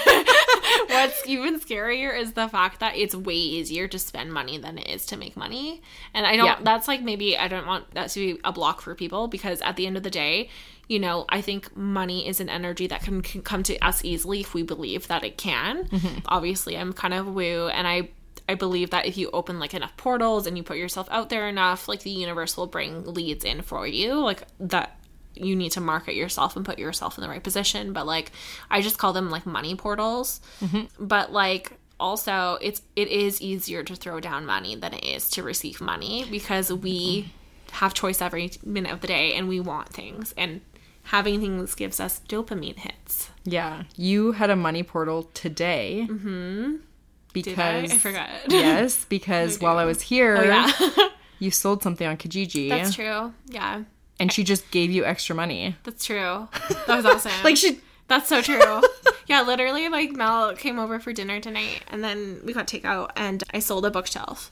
what's even scarier is the fact that it's way easier to spend money than it is to make money. And I don't Yeah. that's like maybe I don't want that to be a block for people because at the end of the day, you know, I think money is an energy that can, can come to us easily if we believe that it can. Mm-hmm. Obviously, I'm kind of woo, and I I believe that if you open like enough portals and you put yourself out there enough, like the universe will bring leads in for you. Like that you need to market yourself and put yourself in the right position. But like I just call them like money portals. Mm-hmm. But like also it's it is easier to throw down money than it is to receive money because we have choice every minute of the day and we want things, and having things gives us dopamine hits. Yeah. You had a money portal today. Mm-hmm. Because Did I? I forgot. Yes, because while I was here, Oh, yeah. you sold something on Kijiji. That's true. Yeah. And she just gave you extra money. That's true. That was awesome. Like she That's so true. Yeah, literally, like, Mel came over for dinner tonight, and then we got takeout, and I sold a bookshelf.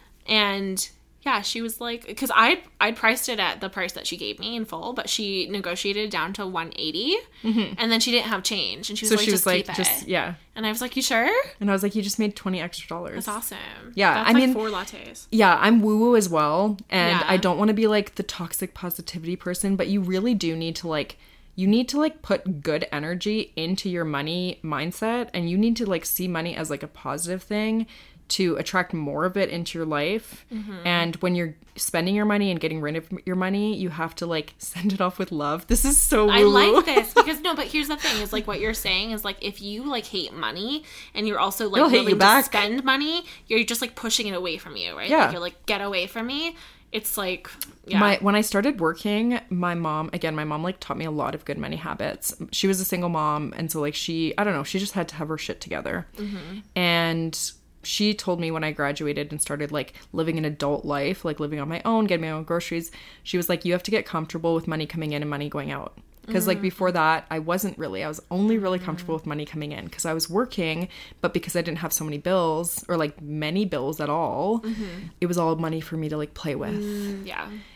And, yeah, she was like, because I'd, I'd priced it at the price that she gave me in full, but she negotiated down to one eighty, mm-hmm. and then she didn't have change, and she was so like, she was just like, keep just, it. yeah. And I was like, you sure? And I was like, you just made twenty extra dollars. That's awesome. Yeah, That's I like mean, four lattes. Yeah, I'm woo-woo as well, and Yeah. I don't want to be like the toxic positivity person, but you really do need to like, you need to like put good energy into your money mindset, and you need to like see money as like a positive thing to attract more of it into your life. Mm-hmm. And when you're spending your money and getting rid of your money, you have to like send it off with love. This is so I woo-woo. like this because no, but here's the thing: is like what you're saying is like if you like hate money and you're also like It'll hate willing you to back. spend money, you're just like pushing it away from you, right? Yeah. Like, you're like, get away from me. It's like, yeah. My when I started working, my mom, again, my mom like taught me a lot of good money habits. She was a single mom, and so like she, I don't know, she just had to have her shit together. Mm-hmm. And she told me when I graduated and started like living an adult life, like living on my own, getting my own groceries, she was like, you have to get comfortable with money coming in and money going out. Because mm-hmm. like before that, I wasn't really, I was only really comfortable with money coming in because I was working, but because I didn't have so many bills or like many bills at all, mm-hmm. it was all money for me to like play with. Mm, yeah.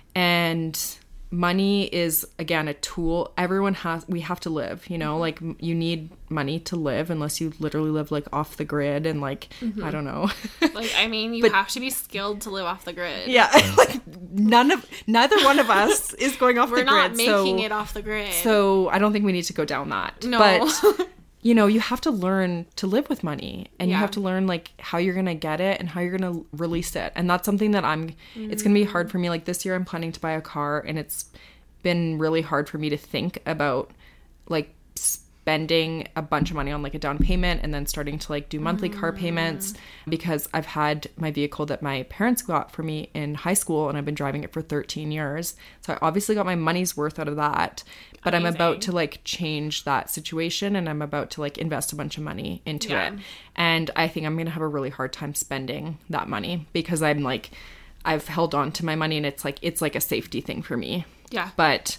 And money is, again, a tool. Everyone has, we have to live, you know, like you need money to live unless you literally live like off the grid and like, mm-hmm. I don't know. Like, I mean, you but, have to be skilled to live off the grid. Yeah. Like none of, neither one of us is going off We're the grid. We're not making so, it off the grid. So I don't think we need to go down that. No. But you know, you have to learn to live with money and yeah. you have to learn like how you're going to get it and how you're going to release it. And that's something that I'm, mm. it's going to be hard for me. Like this year I'm planning to buy a car and it's been really hard for me to think about like spending a bunch of money on like a down payment and then starting to like do monthly mm. car payments because I've had my vehicle that my parents got for me in high school and I've been driving it for thirteen years. So I obviously got my money's worth out of that, but Amazing. I'm about to like change that situation and I'm about to like invest a bunch of money into yeah. it. And I think I'm going to have a really hard time spending that money because I'm like, I've held on to my money and it's like, it's like a safety thing for me. Yeah. But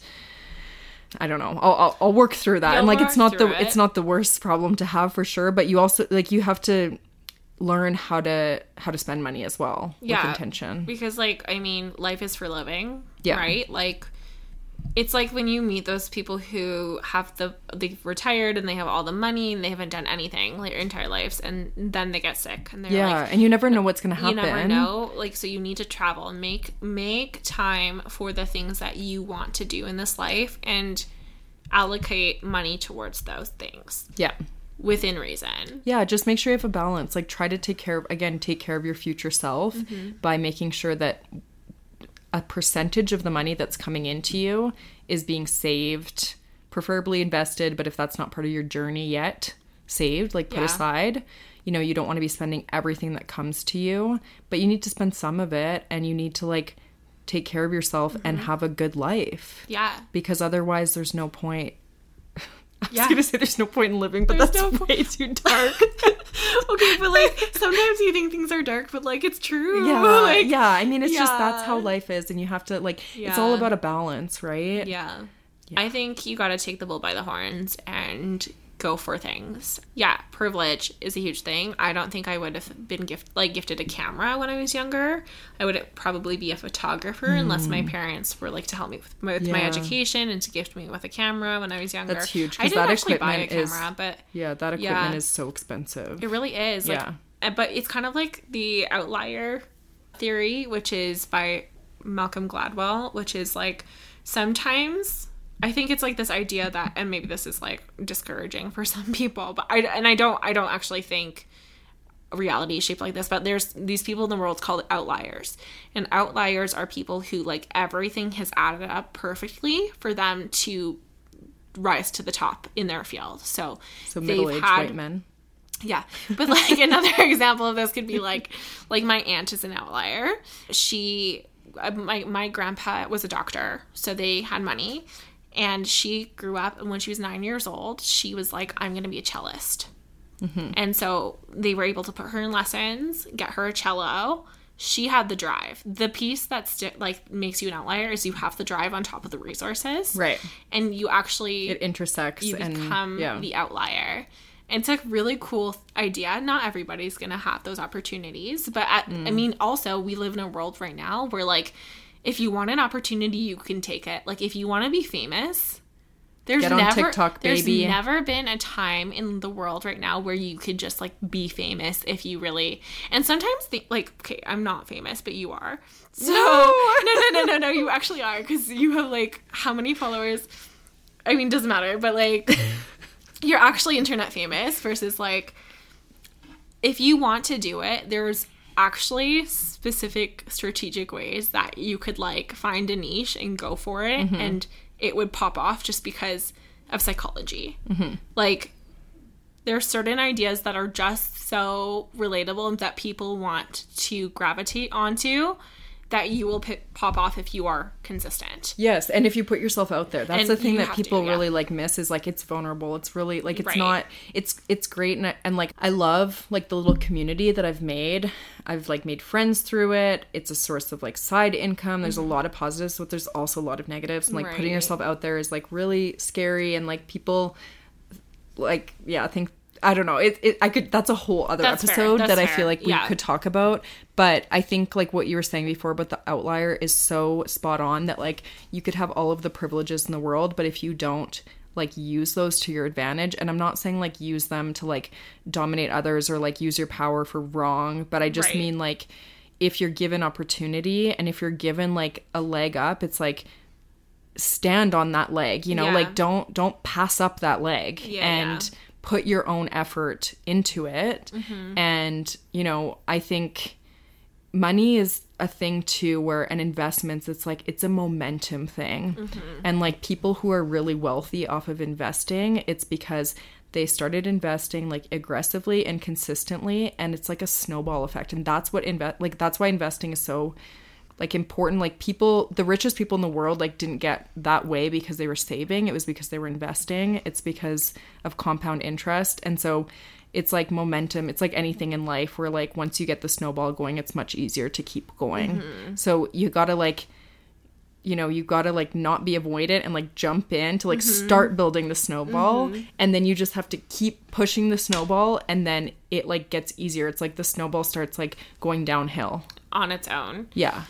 I don't know. I'll, I'll, I'll work through that. You'll and like, it's not the, it. it's not the worst problem to have for sure. But you also like, you have to learn how to, how to spend money as well. Yeah. With intention. Because like, I mean, life is for living. Yeah. Right? Like, it's like when you meet those people who have the, they've retired and they have all the money and they haven't done anything like their entire lives and then they get sick and they're yeah, like... and you never know what's going to happen. You never know. Like, so you need to travel and make, make time for the things that you want to do in this life and allocate money towards those things. Yeah. Within reason. Yeah, just make sure you have a balance. Like, try to take care of, again, take care of your future self mm-hmm. by making sure that a percentage of the money that's coming into you is being saved, preferably invested, but if that's not part of your journey yet, saved, like put yeah. aside. You know, you don't want to be spending everything that comes to you, but you need to spend some of it and you need to like take care of yourself mm-hmm. and have a good life. Yeah. Because otherwise there's no point. I was yeah. going to say there's no point in living, but there's that's no way too dark. Okay, but like sometimes you think things are dark, but like it's true. Yeah, like, yeah. I mean, it's yeah. just that's how life is, and you have to like. Yeah. It's all about a balance, right? Yeah. yeah. I think you got to take the bull by the horns and go for things. Yeah, privilege is a huge thing. I don't think I would have been gift like gifted a camera when I was younger. I would probably be a photographer mm. unless my parents were like to help me with, with yeah. my education and to gift me with a camera when I was younger. That's huge. I didn't that actually buy a is, camera, but yeah, that equipment yeah, is so expensive. It really is. Like, yeah, but it's kind of like the outlier theory, which is by Malcolm Gladwell, which is like sometimes. I think it's like this idea that, and maybe this is like discouraging for some people, but I, and I don't, I don't actually think reality is shaped like this, but there's these people in the world called outliers, and outliers are people who like everything has added up perfectly for them to rise to the top in their field. So, so middle-aged had, white men. Yeah. But like another example of this could be like, like my aunt is an outlier. She, my, my grandpa was a doctor, so they had money. And she grew up, and when she was nine years old, she was like, I'm going to be a cellist. Mm-hmm. And so they were able to put her in lessons, get her a cello. She had the drive. The piece that st- like makes you an outlier is you have the drive on top of the resources. Right. And you actually... It intersects. You and, become yeah. the outlier. And it's a really cool idea. Not everybody's going to have those opportunities. But, at, mm. I mean, also, we live in a world right now where, like... If you want an opportunity, you can take it. Like, if you want to be famous, there's Get on never TikTok, there's baby. never been a time in the world right now where you could just like be famous if you really. And sometimes, the, like, okay, I'm not famous, but you are. So no, no, no, no, no, no. You actually are because you have like how many followers? I mean, doesn't matter, but like, you're actually internet famous versus like, if you want to do it, there's. Actually specific strategic ways that you could like find a niche and go for it mm-hmm. and it would pop off just because of psychology. Mm-hmm. Like there are certain ideas that are just so relatable and that people want to gravitate onto that you will p- pop off if you are consistent. Yes, and if you put yourself out there. That's and the thing that people to, yeah. really like miss is like it's vulnerable. It's really like it's right. not it's it's great and and like I love like the little community that I've made. I've like made friends through it. It's a source of like side income. There's mm-hmm. a lot of positives, but there's also a lot of negatives. And like right. putting yourself out there is like really scary and like people like yeah, I think I don't know. It, it I could that's a whole other That's episode fair. that That's I fair. feel like we Yeah. could talk about. But I think like what you were saying before about the outlier is so spot on, that like you could have all of the privileges in the world, but if you don't like use those to your advantage, and I'm not saying like use them to like dominate others or like use your power for wrong, but I just Right. mean like if you're given opportunity and if you're given like a leg up, it's like stand on that leg, you know, Yeah. like don't don't pass up that leg Yeah, and yeah. put your own effort into it. Mm-hmm. And you know, I think money is a thing too, where an investments, it's like it's a momentum thing. Mm-hmm. And like people who are really wealthy off of investing, it's because they started investing like aggressively and consistently, and it's like a snowball effect. And that's what invest like that's why investing is so like important. Like people, the richest people in the world like didn't get that way because they were saving. It was because they were investing. It's because of compound interest. And so it's like momentum. It's like anything in life where like once you get the snowball going, it's much easier to keep going. Mm-hmm. So you gotta like, you know, you gotta like not be avoidant and like jump in to like Mm-hmm. start building the snowball. Mm-hmm. And then you just have to keep pushing the snowball, and then it like gets easier. It's like the snowball starts like going downhill. On its own. Yeah.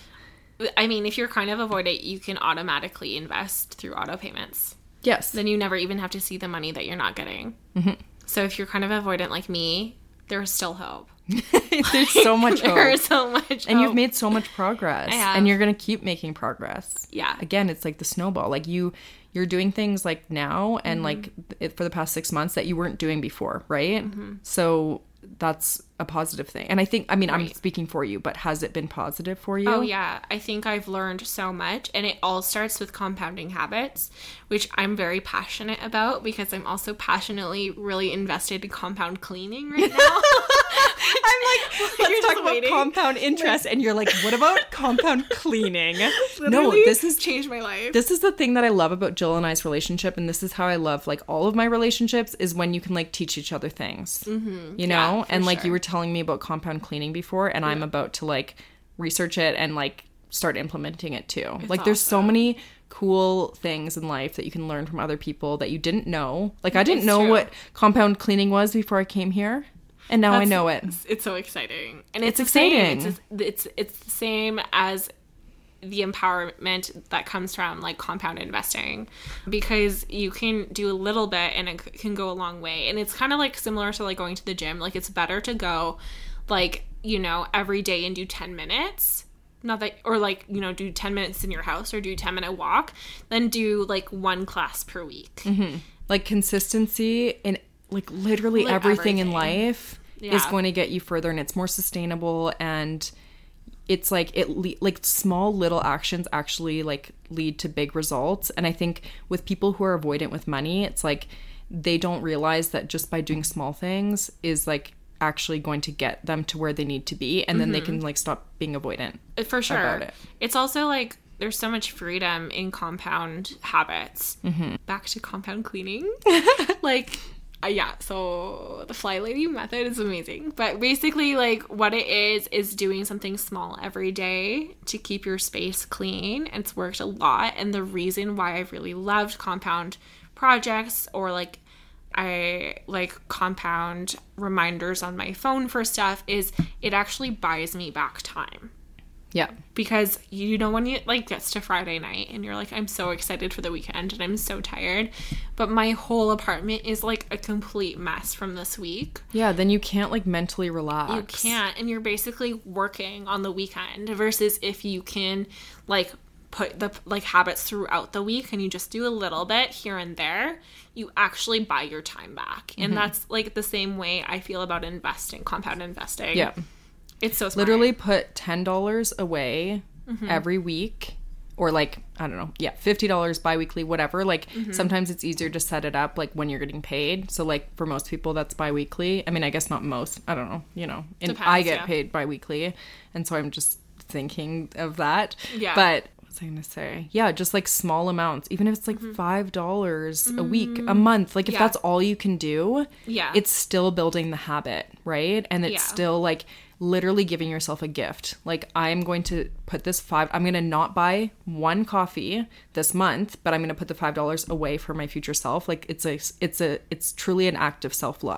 I mean, if you're kind of avoidant, you can automatically invest through auto payments. Yes. Then you never even have to see the money that you're not getting. Mm-hmm. So if you're kind of avoidant like me, there's still hope. There's so much hope. There's so much And hope. you've made so much progress. I have. And you're going to keep making progress. Yeah. Again, it's like the snowball. Like you, you're doing things like now and Mm-hmm. like it, for the past six months that you weren't doing before, right? Mm-hmm. So that's a positive thing. And I think, I mean, I'm Right. speaking for you, but has it been positive for you? Oh, yeah. I think I've learned so much. And it all starts with compounding habits, which I'm very passionate about because I'm also passionately really invested in compound cleaning right now. I'm like, You're let's just talk about waiting. compound interest. And you're like, what about compound cleaning? No, Literally this is changed my life. This is the thing that I love about Jill and I's relationship, and this is how I love like all of my relationships, is when you can like teach each other things, mm-hmm. you know. Yeah, for and like you sure. were telling me about compound cleaning before, and I'm about to like research it and like start implementing it too. Like there's so awesome. many cool things in life that you can learn from other people that you didn't know. Like I didn't It's know true. what compound cleaning was before I came here, and now I That's- know it. It's, it's so exciting. And it's, It's the same. exciting. It's, it's, it's the same as the empowerment that comes from like compound investing, because you can do a little bit and it c- can go a long way. And it's kind of like similar to like going to the gym. Like it's better to go like, you know, every day and do ten minutes. Not that, or like, you know, do ten minutes in your house or do ten minute walk, then do like one class per week. Mm-hmm. Like consistency in like literally Like everything, in everything. life is Yeah. going to get you further, and it's more sustainable, and it's like it le- like small little actions actually like lead to big results. And I think with people who are avoidant with money, it's like they don't realize that just by doing small things is like actually going to get them to where they need to be, and then they can like stop being avoidant. For sure. About it. It's also like there's so much freedom in compound habits. Mm-hmm. Back to compound cleaning. like, uh, yeah, so the Fly Lady method is amazing. But basically, like, what it is, is doing something small every day to keep your space clean. And it's worked a lot. And the reason why I've really loved compound projects, or like, I like compound reminders on my phone for stuff, is it actually buys me back time. Yeah. Because you know when it like gets to Friday night and you're like, I'm so excited for the weekend and I'm so tired, but my whole apartment is like a complete mess from this week. Yeah, then you can't like mentally relax. You can't, and you're basically working on the weekend, versus if you can like put the like habits throughout the week and you just do a little bit here and there, you actually buy your time back. And Mm-hmm. that's like the same way I feel about investing, compound investing. Yeah. It's so smart. Literally put ten dollars away Mm-hmm. every week, or like, I don't know, yeah, fifty dollars bi-weekly, whatever. Like Mm-hmm. sometimes it's easier to set it up like when you're getting paid. So like for most people that's bi-weekly. I mean, I guess not most, I don't know, you know, and Depends, I get yeah. paid bi-weekly, and so I'm just thinking of that. Yeah. But what was I gonna say? Yeah, just like small amounts, even if it's like Mm-hmm. five dollars a week, a month, like if Yeah. that's all you can do, Yeah. it's still building the habit, right? And it's Yeah. still like literally giving yourself a gift. Like, I'm going to put this five, I'm going to not buy one coffee this month, but I'm going to put the five dollars away for my future self. Like, it's a, it's a, it's truly an act of self-love.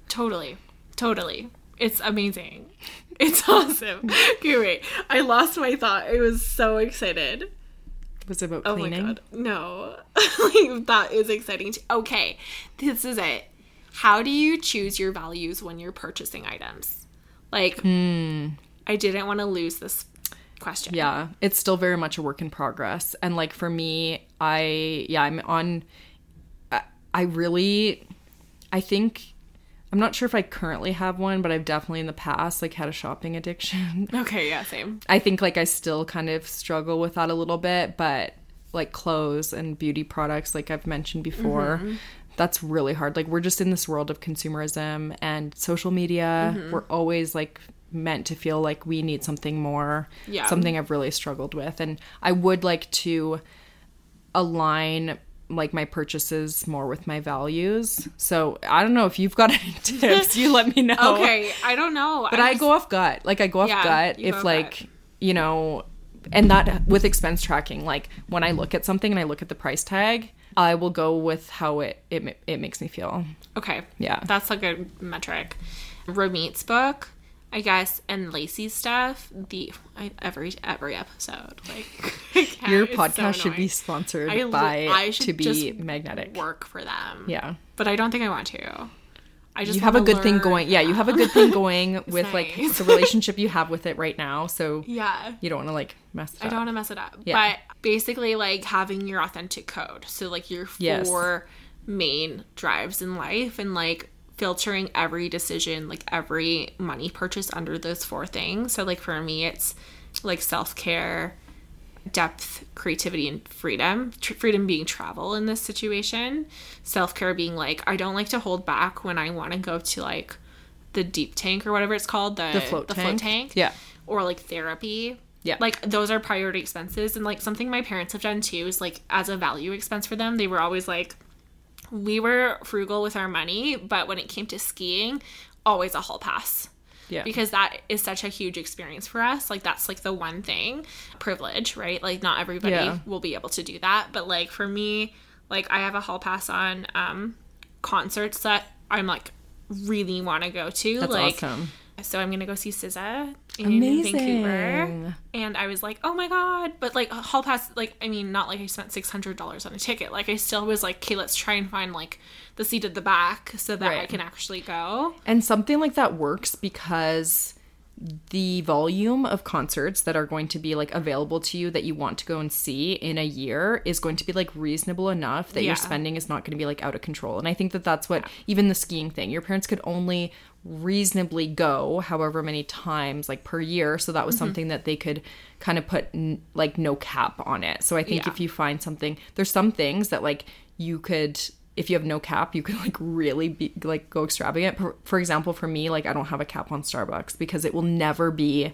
Totally. Totally. It's amazing. It's awesome. Okay, wait. I lost my thought. I was so excited. Was it about Oh cleaning? my god. No. Like, that is exciting. Too. Okay. This is it. How do you choose your values when you're purchasing items? Like, mm. I didn't want to lose this question. Yeah. It's still very much a work in progress. And like for me, I, yeah, I'm on, I, I really, I think, I'm not sure if I currently have one, but I've definitely in the past like had a shopping addiction. Okay, yeah, same. I think like I still kind of struggle with that a little bit, but like clothes and beauty products, like I've mentioned before, mm-hmm. that's really hard. Like we're just in this world of consumerism and social media. Mm-hmm. We're always like meant to feel like we need something more. Yeah. Something I've really struggled with. And I would like to align like my purchases more with my values. So I don't know if you've got any tips, you let me know. Okay, I don't know. But I, I go off gut. Like I go off yeah, gut if like, gut. you know, and that with expense tracking, like when I look at something and I look at the price tag, I will go with how it it, it makes me feel. Okay. Yeah. That's a good metric. Ramit's book, I guess, and Lacey's stuff, the I, every every episode, like your podcast so should be sponsored I, by I should To Be Magnetic. Work for them, yeah, but I don't think I want to. I just you have a good thing going. Yeah, you have a good thing going with nice. like the relationship you have with it right now. So yeah, you don't want to like mess it up. I don't want to mess it up. Yeah. But basically, like having your authentic code. So like your four yes. main drives in life, and like filtering every decision, like every money purchase under those four things. So like for me, it's like self-care, depth, creativity, and freedom. Tr- freedom being travel in this situation. Self-care being like, I don't like to hold back when I want to go to like the deep tank or whatever it's called. The, the float the tank. float tank. Yeah. Or like therapy. Yeah. Like those are priority expenses. And like something my parents have done too is like as a value expense for them, they were always like, we were frugal with our money, but when it came to skiing, always a hall pass. Yeah. Because that is such a huge experience for us. Like, that's, like, the one thing. Privilege, right? Like, not everybody yeah. will be able to do that. But, like, for me, like, I have a hall pass on um, concerts that I'm, like, really want to go to. That's like, awesome. So I'm going to go see S Z A in Amazing. Vancouver. And I was like, oh, my God. But, like, hall pass, like, I mean, not like I spent six hundred dollars on a ticket. Like, I still was like, okay, let's try and find, like, the seat at the back so that right. I can actually go. And something like that works because the volume of concerts that are going to be like available to you that you want to go and see in a year is going to be like reasonable enough that yeah. your spending is not going to be like out of control. And I think that that's what, yeah. even the skiing thing, your parents could only reasonably go however many times like per year. So that was mm-hmm. something that they could kind of put n- like no cap on it. So I think yeah. if you find something, there's some things that like you could, if you have no cap, you can like really be like go extravagant. For, for example, for me, like I don't have a cap on Starbucks because it will never be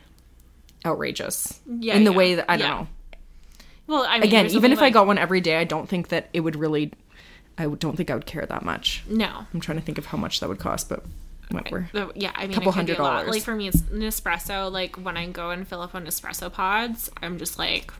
outrageous yeah, in the yeah. way that I don't yeah. know. Well, I mean, again, even if like... I got one every day, I don't think that it would really, I don't think I would care that much. No. I'm trying to think of how much that would cost, but whatever. Yeah, I mean, a couple hundred dollars. Like for me, it's Nespresso. Like when I go and fill up on Nespresso pods, I'm just like,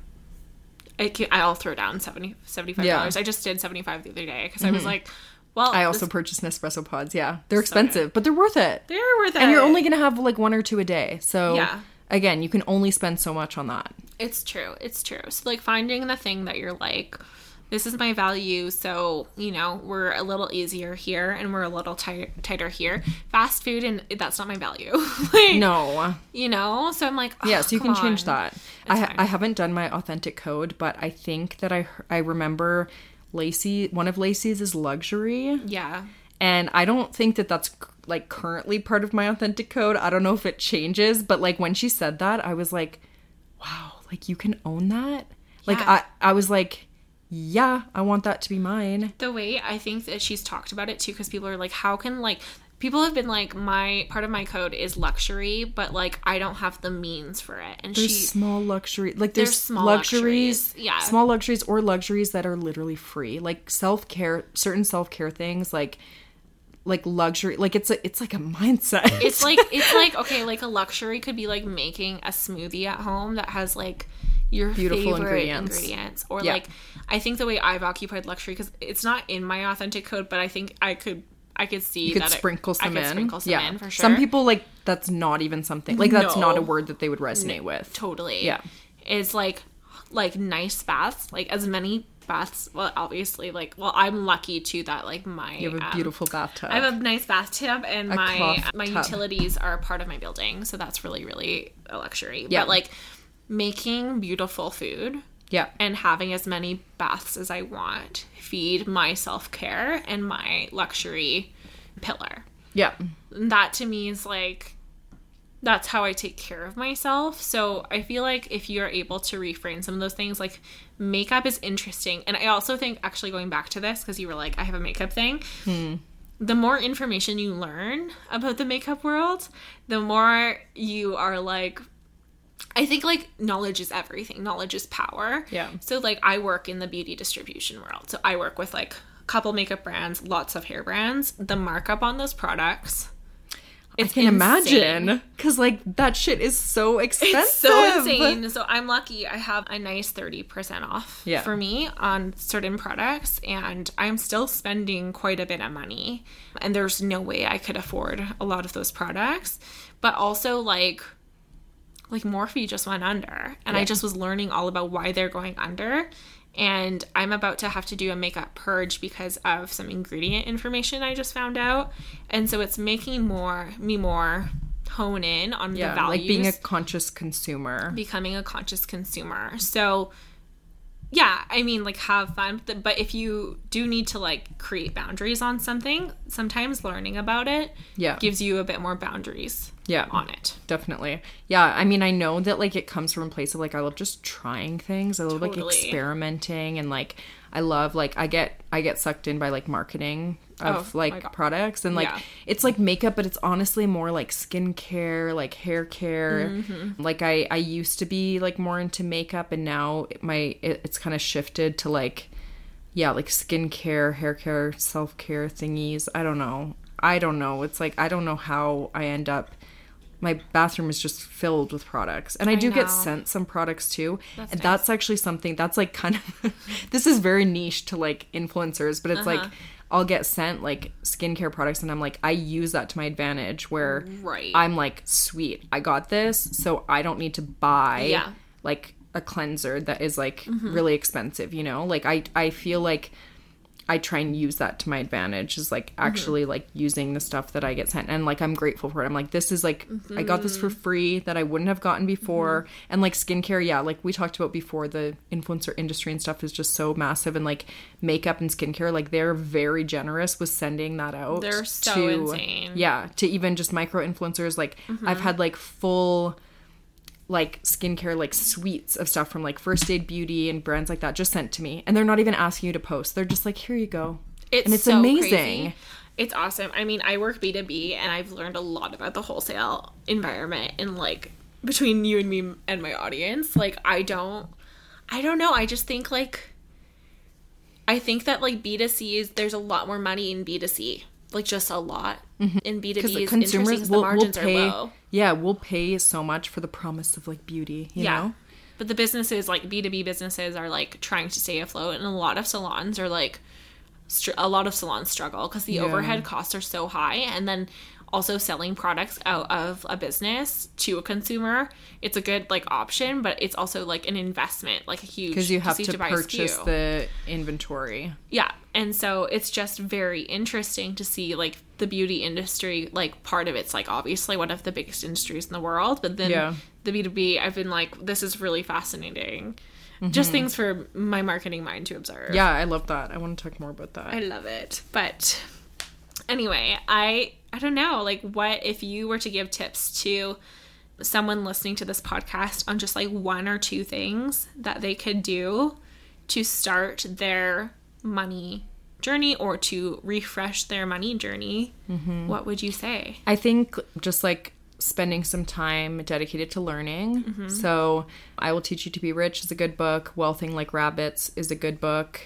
I can, I'll throw down seventy dollars, seventy-five dollars. Yeah. I just did seventy-five dollars the other day because mm-hmm. I was like, well. I also this... purchased Nespresso pods, yeah. They're expensive, so but they're worth it. They're worth it. And you're only going to have like one or two a day. So, yeah. again, you can only spend so much on that. It's true. It's true. So, like, finding the thing that you're like, this is my value, so, you know, we're a little easier here and we're a little tight, tighter here. Fast food, and that's not my value. Like, no. You know? So I'm like, oh, yes, you can on. change that. It's I fine. I haven't done my authentic code, but I think that I I remember Lacey, one of Lacey's is luxury. Yeah. And I don't think that that's, like, currently part of my authentic code. I don't know if it changes, but, like, when she said that, I was like, wow, like, you can own that? Like, yeah. I, I was like, yeah, I want that to be mine. The way I think that she's talked about it too, because people are like, how can, like, people have been like, my part of my code is luxury, but like I don't have the means for it. And there's she small luxury, like there's, there's small luxuries, luxuries, yeah, small luxuries or luxuries that are literally free, like self care, certain self care things, like like luxury, like it's a it's like a mindset. It's like it's like okay, like a luxury could be like making a smoothie at home that has like your beautiful favorite ingredients. ingredients. Or yeah. like, I think the way I've occupied luxury, because it's not in my authentic code, but I think I could, I could see you could that sprinkle it, some I could in. sprinkle some yeah. in for sure. Some people, like, that's not even something. Like, that's No. not a word that they would resonate no, with. Totally. Yeah. It's like, like nice baths, like as many baths. Well, obviously, like, well, I'm lucky too that like my you have a beautiful um, bathtub. I have a nice bathtub, and a my my tub. utilities are part of my building, so that's really really a luxury. Yeah. But like making beautiful food, yeah, and having as many baths as I want feed my self care and my luxury pillar. Yeah, and that to me is like. That's how I take care of myself. So I feel like if you're able to reframe some of those things, like makeup is interesting. And I also think, actually going back to this, because you were like, I have a makeup thing. Hmm. The more information you learn about the makeup world, the more you are like, I think like knowledge is everything. Knowledge is power. Yeah. So like I work in the beauty distribution world. So I work with like a couple makeup brands, lots of hair brands. The markup on those products, It's I can insane. imagine, because like that shit is so expensive. It's so insane. So I'm lucky. I have a nice thirty percent off yeah. for me on certain products, and I'm still spending quite a bit of money. And there's no way I could afford a lot of those products. But also like, like Morphe just went under, and yeah. I just was learning all about why they're going under. And I'm about to have to do a makeup purge because of some ingredient information I just found out. And so it's making more me more hone in on yeah, the values. Like being a conscious consumer. Becoming a conscious consumer. So, yeah, I mean, like, have fun. But if you do need to, like, create boundaries on something, sometimes learning about it yeah. gives you a bit more boundaries yeah, on it. Definitely. Yeah, I mean, I know that, like, it comes from a place of, like, I love just trying things. I love, totally. like, experimenting. And, like, I love, like, I get I get sucked in by, like, marketing of, oh, like, products. And, like, yeah. it's, like, makeup, but it's honestly more, like, skincare, like, hair care. Mm-hmm. Like, I, I used to be, like, more into makeup. And now my it, it's kind of shifted to, like, yeah, like, skincare, hair care, self-care thingies. I don't know. I don't know. It's, like, I don't know how I end up... My bathroom is just filled with products. And I do I get sent some products too. That's and nice. That's actually something that's like kind of, this is very niche to like influencers, but it's uh-huh. like, I'll get sent like skincare products and I'm like, I use that to my advantage where right. I'm like, sweet, I got this. So I don't need to buy yeah. like a cleanser that is like mm-hmm. really expensive, you know? Like I, I feel like I try and use that to my advantage is like actually mm-hmm. like using the stuff that I get sent and like I'm grateful for it. I'm like, this is like mm-hmm. I got this for free that I wouldn't have gotten before. Mm-hmm. And like skincare, yeah, like we talked about before, the influencer industry and stuff is just so massive, and like makeup and skincare, like they're very generous with sending that out. They're so to, insane. Yeah, to even just micro influencers. Like mm-hmm. I've had like full like skincare like suites of stuff from like First Aid Beauty and brands like that just sent to me, and they're not even asking you to post. They're just like, here you go. It's and it's so amazing. Crazy. It's awesome. I mean, I work B two B and I've learned a lot about the wholesale environment, and like between you and me and my audience, like I don't I don't know. I just think like I think that like B two C is there's a lot more money in B two C. Like just a lot. Mm-hmm. In B two B is interesting because the margins will pay, are low. Yeah, we'll pay so much for the promise of like beauty, you yeah. know? But the businesses, like B two B businesses, are like trying to stay afloat, and a lot of salons are like str- a lot of salons struggle because the yeah. overhead costs are so high, and then also selling products out of a business to a consumer, it's a good like option, but it's also like an investment, like a huge, because you have to, to purchase S K U. The inventory. Yeah, and so it's just very interesting to see like the beauty industry, like part of it's like obviously one of the biggest industries in the world, but then yeah. the B two B, I've been like, this is really fascinating. Mm-hmm. Just things for my marketing mind to observe. Yeah, I love that. I want to talk more about that. I love it. But anyway, I I don't know, like what if you were to give tips to someone listening to this podcast on just like one or two things that they could do to start their money journey or to refresh their money journey, mm-hmm. what would you say? I think just like spending some time dedicated to learning. Mm-hmm. So I Will Teach You to Be Rich is a good book. Wealthing Like Rabbits is a good book.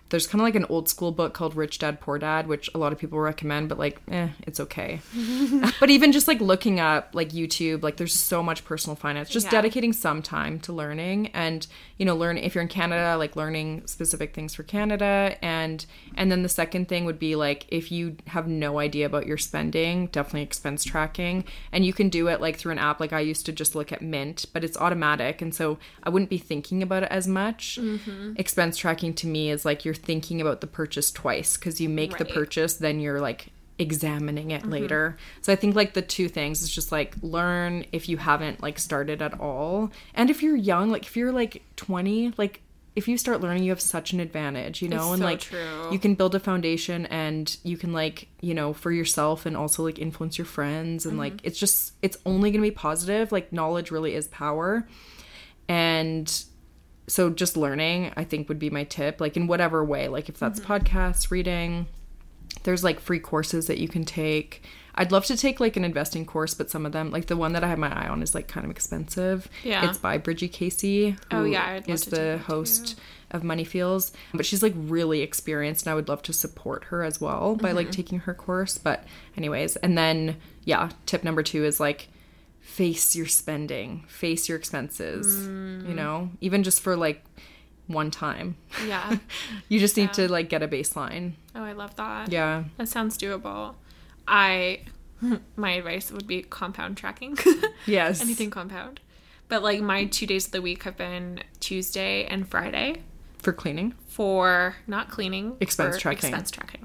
there's kind of like an old school book called Rich Dad, Poor Dad, which a lot of people recommend, but like, eh, it's okay. But even just like looking up like YouTube, like there's so much personal finance, just yeah. dedicating some time to learning and, you know, learn if you're in Canada, like learning specific things for Canada. And, and then the second thing would be like, if you have no idea about your spending, definitely expense tracking. And you can do it like through an app. Like I used to just look at Mint, but it's automatic. And so I wouldn't be thinking about it as much. Mm-hmm. Expense tracking to me is like you're thinking about the purchase twice because you make right. the purchase, then you're like examining it mm-hmm. later. So I think like the two things is just like learn if you haven't like started at all. And if you're young, like if you're like twenty, like if you start learning, you have such an advantage, you know, it's and so like true. You can build a foundation and you can like, you know, for yourself and also like influence your friends and mm-hmm. like it's just it's only gonna be positive. Like knowledge really is power. And so just learning, I think, would be my tip, like in whatever way, like if that's mm-hmm. podcasts, reading, there's like free courses that you can take. I'd love to take like an investing course, but some of them, like the one that I have my eye on is like kind of expensive. Yeah. It's by Bridgie Casey, who oh, yeah, I'd love is to the host too. Of Money Feels. But she's like really experienced and I would love to support her as well by mm-hmm. like taking her course. But anyways, and then, yeah, tip number two is like, face your spending, face your expenses, mm. you know, even just for like one time. Yeah. You just need yeah. to like get a baseline. Oh, I love that. Yeah. That sounds doable. I, my advice would be compound tracking. Yes. Anything compound. But like my two days of the week have been Tuesday and Friday. For cleaning? For not cleaning. Expense for tracking. Expense tracking.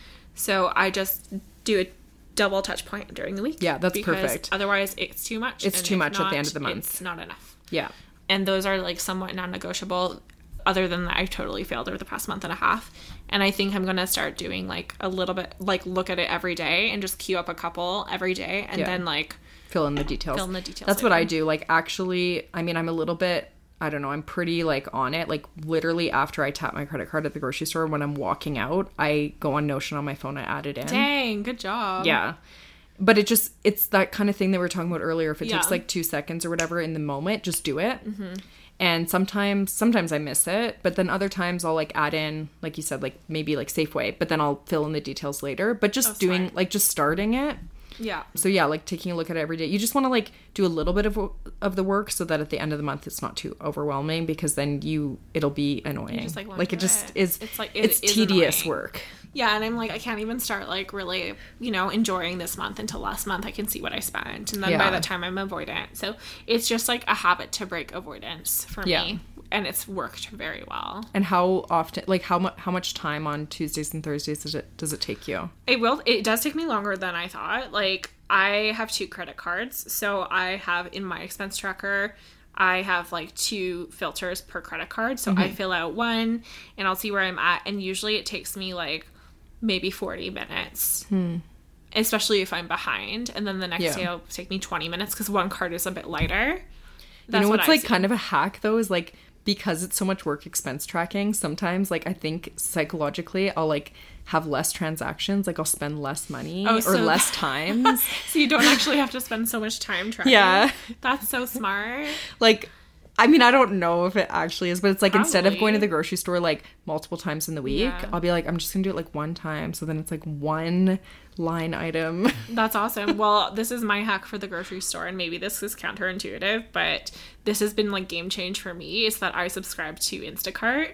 So I just do it. Double touch point during the week. Yeah, that's perfect. Otherwise, it's too much. It's too much not, at the end of the month. It's not enough. Yeah. And those are like somewhat non-negotiable. Other than that, I totally failed over the past month and a half. And I think I'm going to start doing like a little bit, like look at it every day and just queue up a couple every day. And yeah. then like fill in the details. Fill in the details. That's later. What I do. Like actually, I mean, I'm a little bit, I don't know, I'm pretty like on it. Like literally after I tap my credit card at the grocery store, when I'm walking out, I go on Notion on my phone. I add it in. Dang, good job. Yeah. But it just, it's that kind of thing that we were talking about earlier. If it yeah. takes like two seconds or whatever in the moment, just do it. Mm-hmm. And sometimes, sometimes I miss it. But then other times I'll like add in, like you said, like maybe like Safeway. But then I'll fill in the details later. But just oh, doing, smart. Like just starting it. Yeah. So yeah, like taking a look at it every day. You just want to like do a little bit of of the work so that at the end of the month it's not too overwhelming because then you, it'll be annoying. Just, like, like it just it. is, it's like, it it's tedious annoying. Work. Yeah, and I'm like, I can't even start, like, really, you know, enjoying this month until last month I can see what I spent. And then yeah. by that time, I'm avoidant. So it's just, like, a habit to break avoidance for yeah. me. And it's worked very well. And how often, like, how, mu- how much time on Tuesdays and Thursdays does it, does it take you? It will. It does take me longer than I thought. Like, I have two credit cards. So I have in my expense tracker... I have like two filters per credit card. So mm-hmm. I fill out one and I'll see where I'm at. And usually it takes me like maybe forty minutes, hmm. especially if I'm behind. And then the next yeah. day it'll take me twenty minutes because one card is a bit lighter. That's you know what what's I like see. Kind of a hack though is like because it's so much work expense tracking, sometimes like I think psychologically I'll like have less transactions, like I'll spend less money oh, or so less times. So you don't actually have to spend so much time tracking. Yeah. That's so smart. Like, I mean, I don't know if it actually is, but it's like Probably. Instead of going to the grocery store like multiple times in the week, yeah. I'll be like, I'm just gonna do it like one time. So then it's like one line item. That's awesome. Well, this is my hack for the grocery store, and maybe this is counterintuitive, but this has been like game change for me, is that I subscribe to Instacart.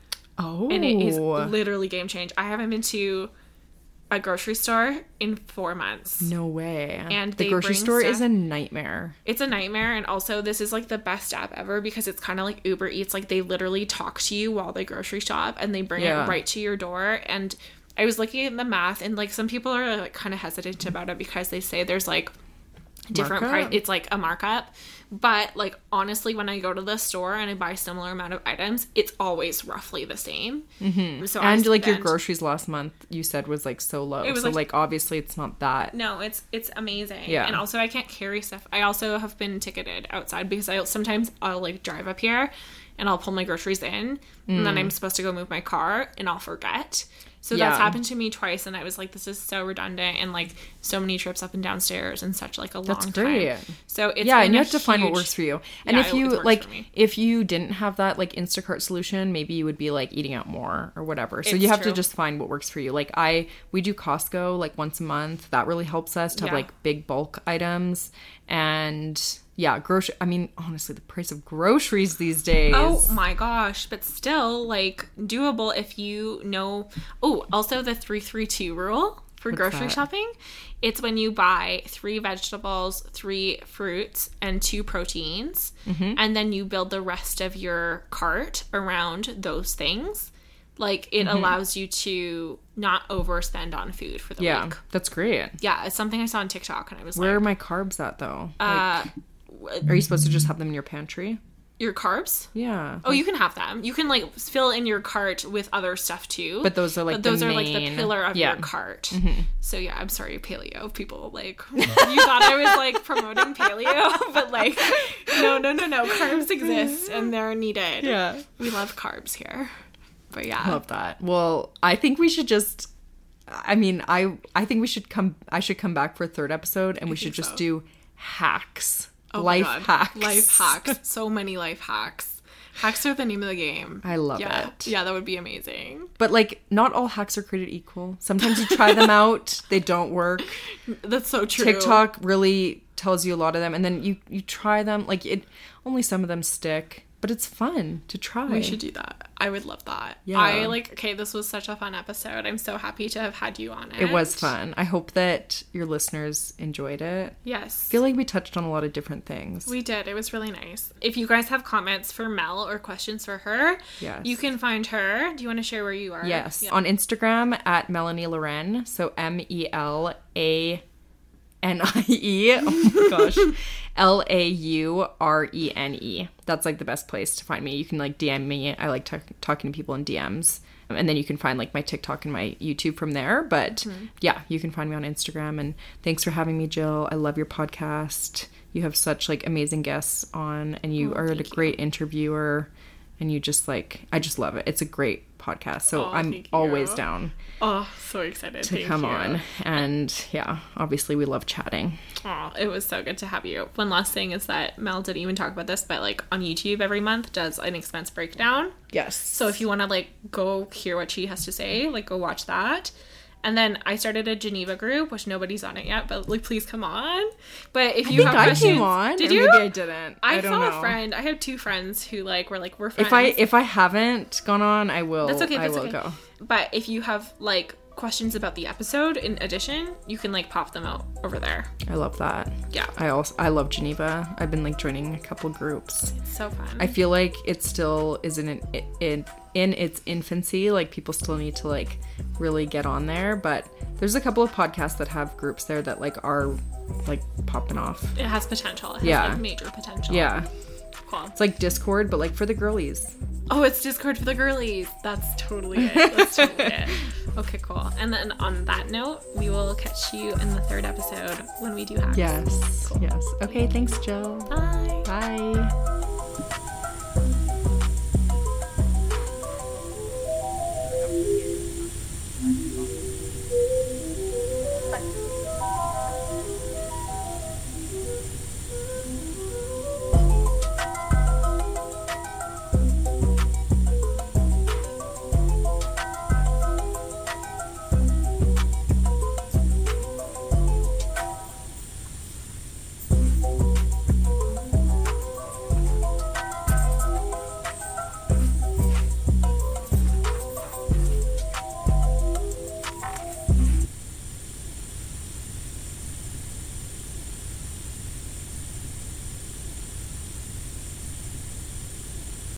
Oh. And it is literally game change. I haven't been to a grocery store in four months. No way. And the grocery store stuff. is a nightmare. It's a nightmare. And also this is like the best app ever because it's kind of like Uber Eats. Like they literally talk to you while they grocery shop and they bring yeah. it right to your door. And I was looking at the math and like some people are like kind of hesitant about it because they say there's like different price. It's like a markup. But like honestly, when I go to the store and I buy a similar amount of items, it's always roughly the same. Mm-hmm. So and I like your groceries last month, you said was like so low. It was so like, like obviously it's not that. No, it's it's amazing. Yeah. And also I can't carry stuff. I also have been ticketed outside because I sometimes I'll like drive up here and I'll pull my groceries in mm. and then I'm supposed to go move my car and I'll forget. So Yeah. that's happened to me twice, and I was like, this is so redundant, and like so many trips up and downstairs in such like a long That's great. time. So it's yeah, been and you a have to find what huge- works for you. And Yeah, if it- you it works like, for me. if you didn't have that like Instacart solution, maybe you would be like eating out more or whatever. So It's you have true. to just find what works for you. Like I, we do Costco like once a month. That really helps us to have Yeah. like big bulk items. And yeah, grocery. I mean, honestly, the price of groceries these days. Oh my gosh, but still like doable if you know. Oh, also the three three two rule for What's grocery that? shopping. It's when you buy three vegetables, three fruits, and two proteins, Mm-hmm. and then you build the rest of your cart around those things. Like it allows you to not overspend on food for the Mm-hmm. yeah, week. that's great. Yeah, it's something I saw on TikTok, and I was Where are like, my carbs at though? uh, Like, are you supposed to just have them in your pantry? your carbs. Yeah. Oh, you can have them. You can like fill in your cart with other stuff too. But those are like but those the are like the main- pillar of yeah. your cart. So yeah, I'm sorry, paleo people. Like you thought I was like promoting paleo, but like no, no, no, no. Carbs exist and they're needed. Yeah. We love carbs here. But yeah, Love that. Well, I think we should just I mean, I I think we should come I should come back for a third episode and we should think just so. do hacks. Oh my life God. hacks. Life hacks. So many life hacks. Hacks are the name of the game. I love yeah. it. Yeah, that would be amazing. But like not all hacks are created equal. Sometimes you try them out, they don't work. That's so true. TikTok really tells you a lot of them and then you you try them like it only some of them stick, but it's fun to try. We should do that. I would love that. Yeah. I like, okay, this was such a fun episode. I'm so happy to have had you on it. It was fun. I hope that your listeners enjoyed it. Yes. I feel like we touched on a lot of different things. We did. It was really nice. If you guys have comments for Mel or questions for her, Yes. you can find her. Do you want to share where you are? Yes, Yeah. on Instagram at Melanie Loren. So M E L A N I E. Oh my gosh. L A U R E N E. That's like the best place to find me. You can like D M me. I like t- talking to people in D Ms. And then you can find like my TikTok and my YouTube from there. But Mm-hmm. yeah, you can find me on Instagram. And thanks for having me, Jill. I love your podcast. You have such like amazing guests on and you Oh, are a thank you. great interviewer. And you just like, I just love it. It's a great podcast. So Oh, I'm thank always you. down Oh, so excited to Thank come you. on. And yeah, obviously we love chatting. Oh, it was so good to have you. One last thing is that Mel didn't even talk about this, but like on YouTube every month does an expense breakdown. Yes. So if you want to like go hear what she has to say, like go watch that. And then I started a Geneva group, which nobody's on it yet, but like please come on. But if I you think have I questions, came on. did or you? Maybe I didn't. I, I don't saw know. a friend. I have two friends who like were like we're friends. If I if I haven't gone on, I will. That's okay. I That's will okay. go. But if you have like questions about the episode in addition, you can like pop them out over there. I love that. Yeah, I also I love Geneva. I've been like joining a couple groups. it's so fun. I feel like it still is in it in in its infancy. Like people still need to like really get on there. But there's a couple of podcasts that have groups there that like are like popping off. It has potential. It has Yeah. like major potential. Yeah, Cool. it's like Discord, but like for the girlies. Oh, it's Discord for the girlies. That's totally it. That's totally it. Okay, cool. And then on that note, we will catch you in the third episode when we do hacks. Yes. Yes. Okay. Thanks, Jill. Bye. Bye.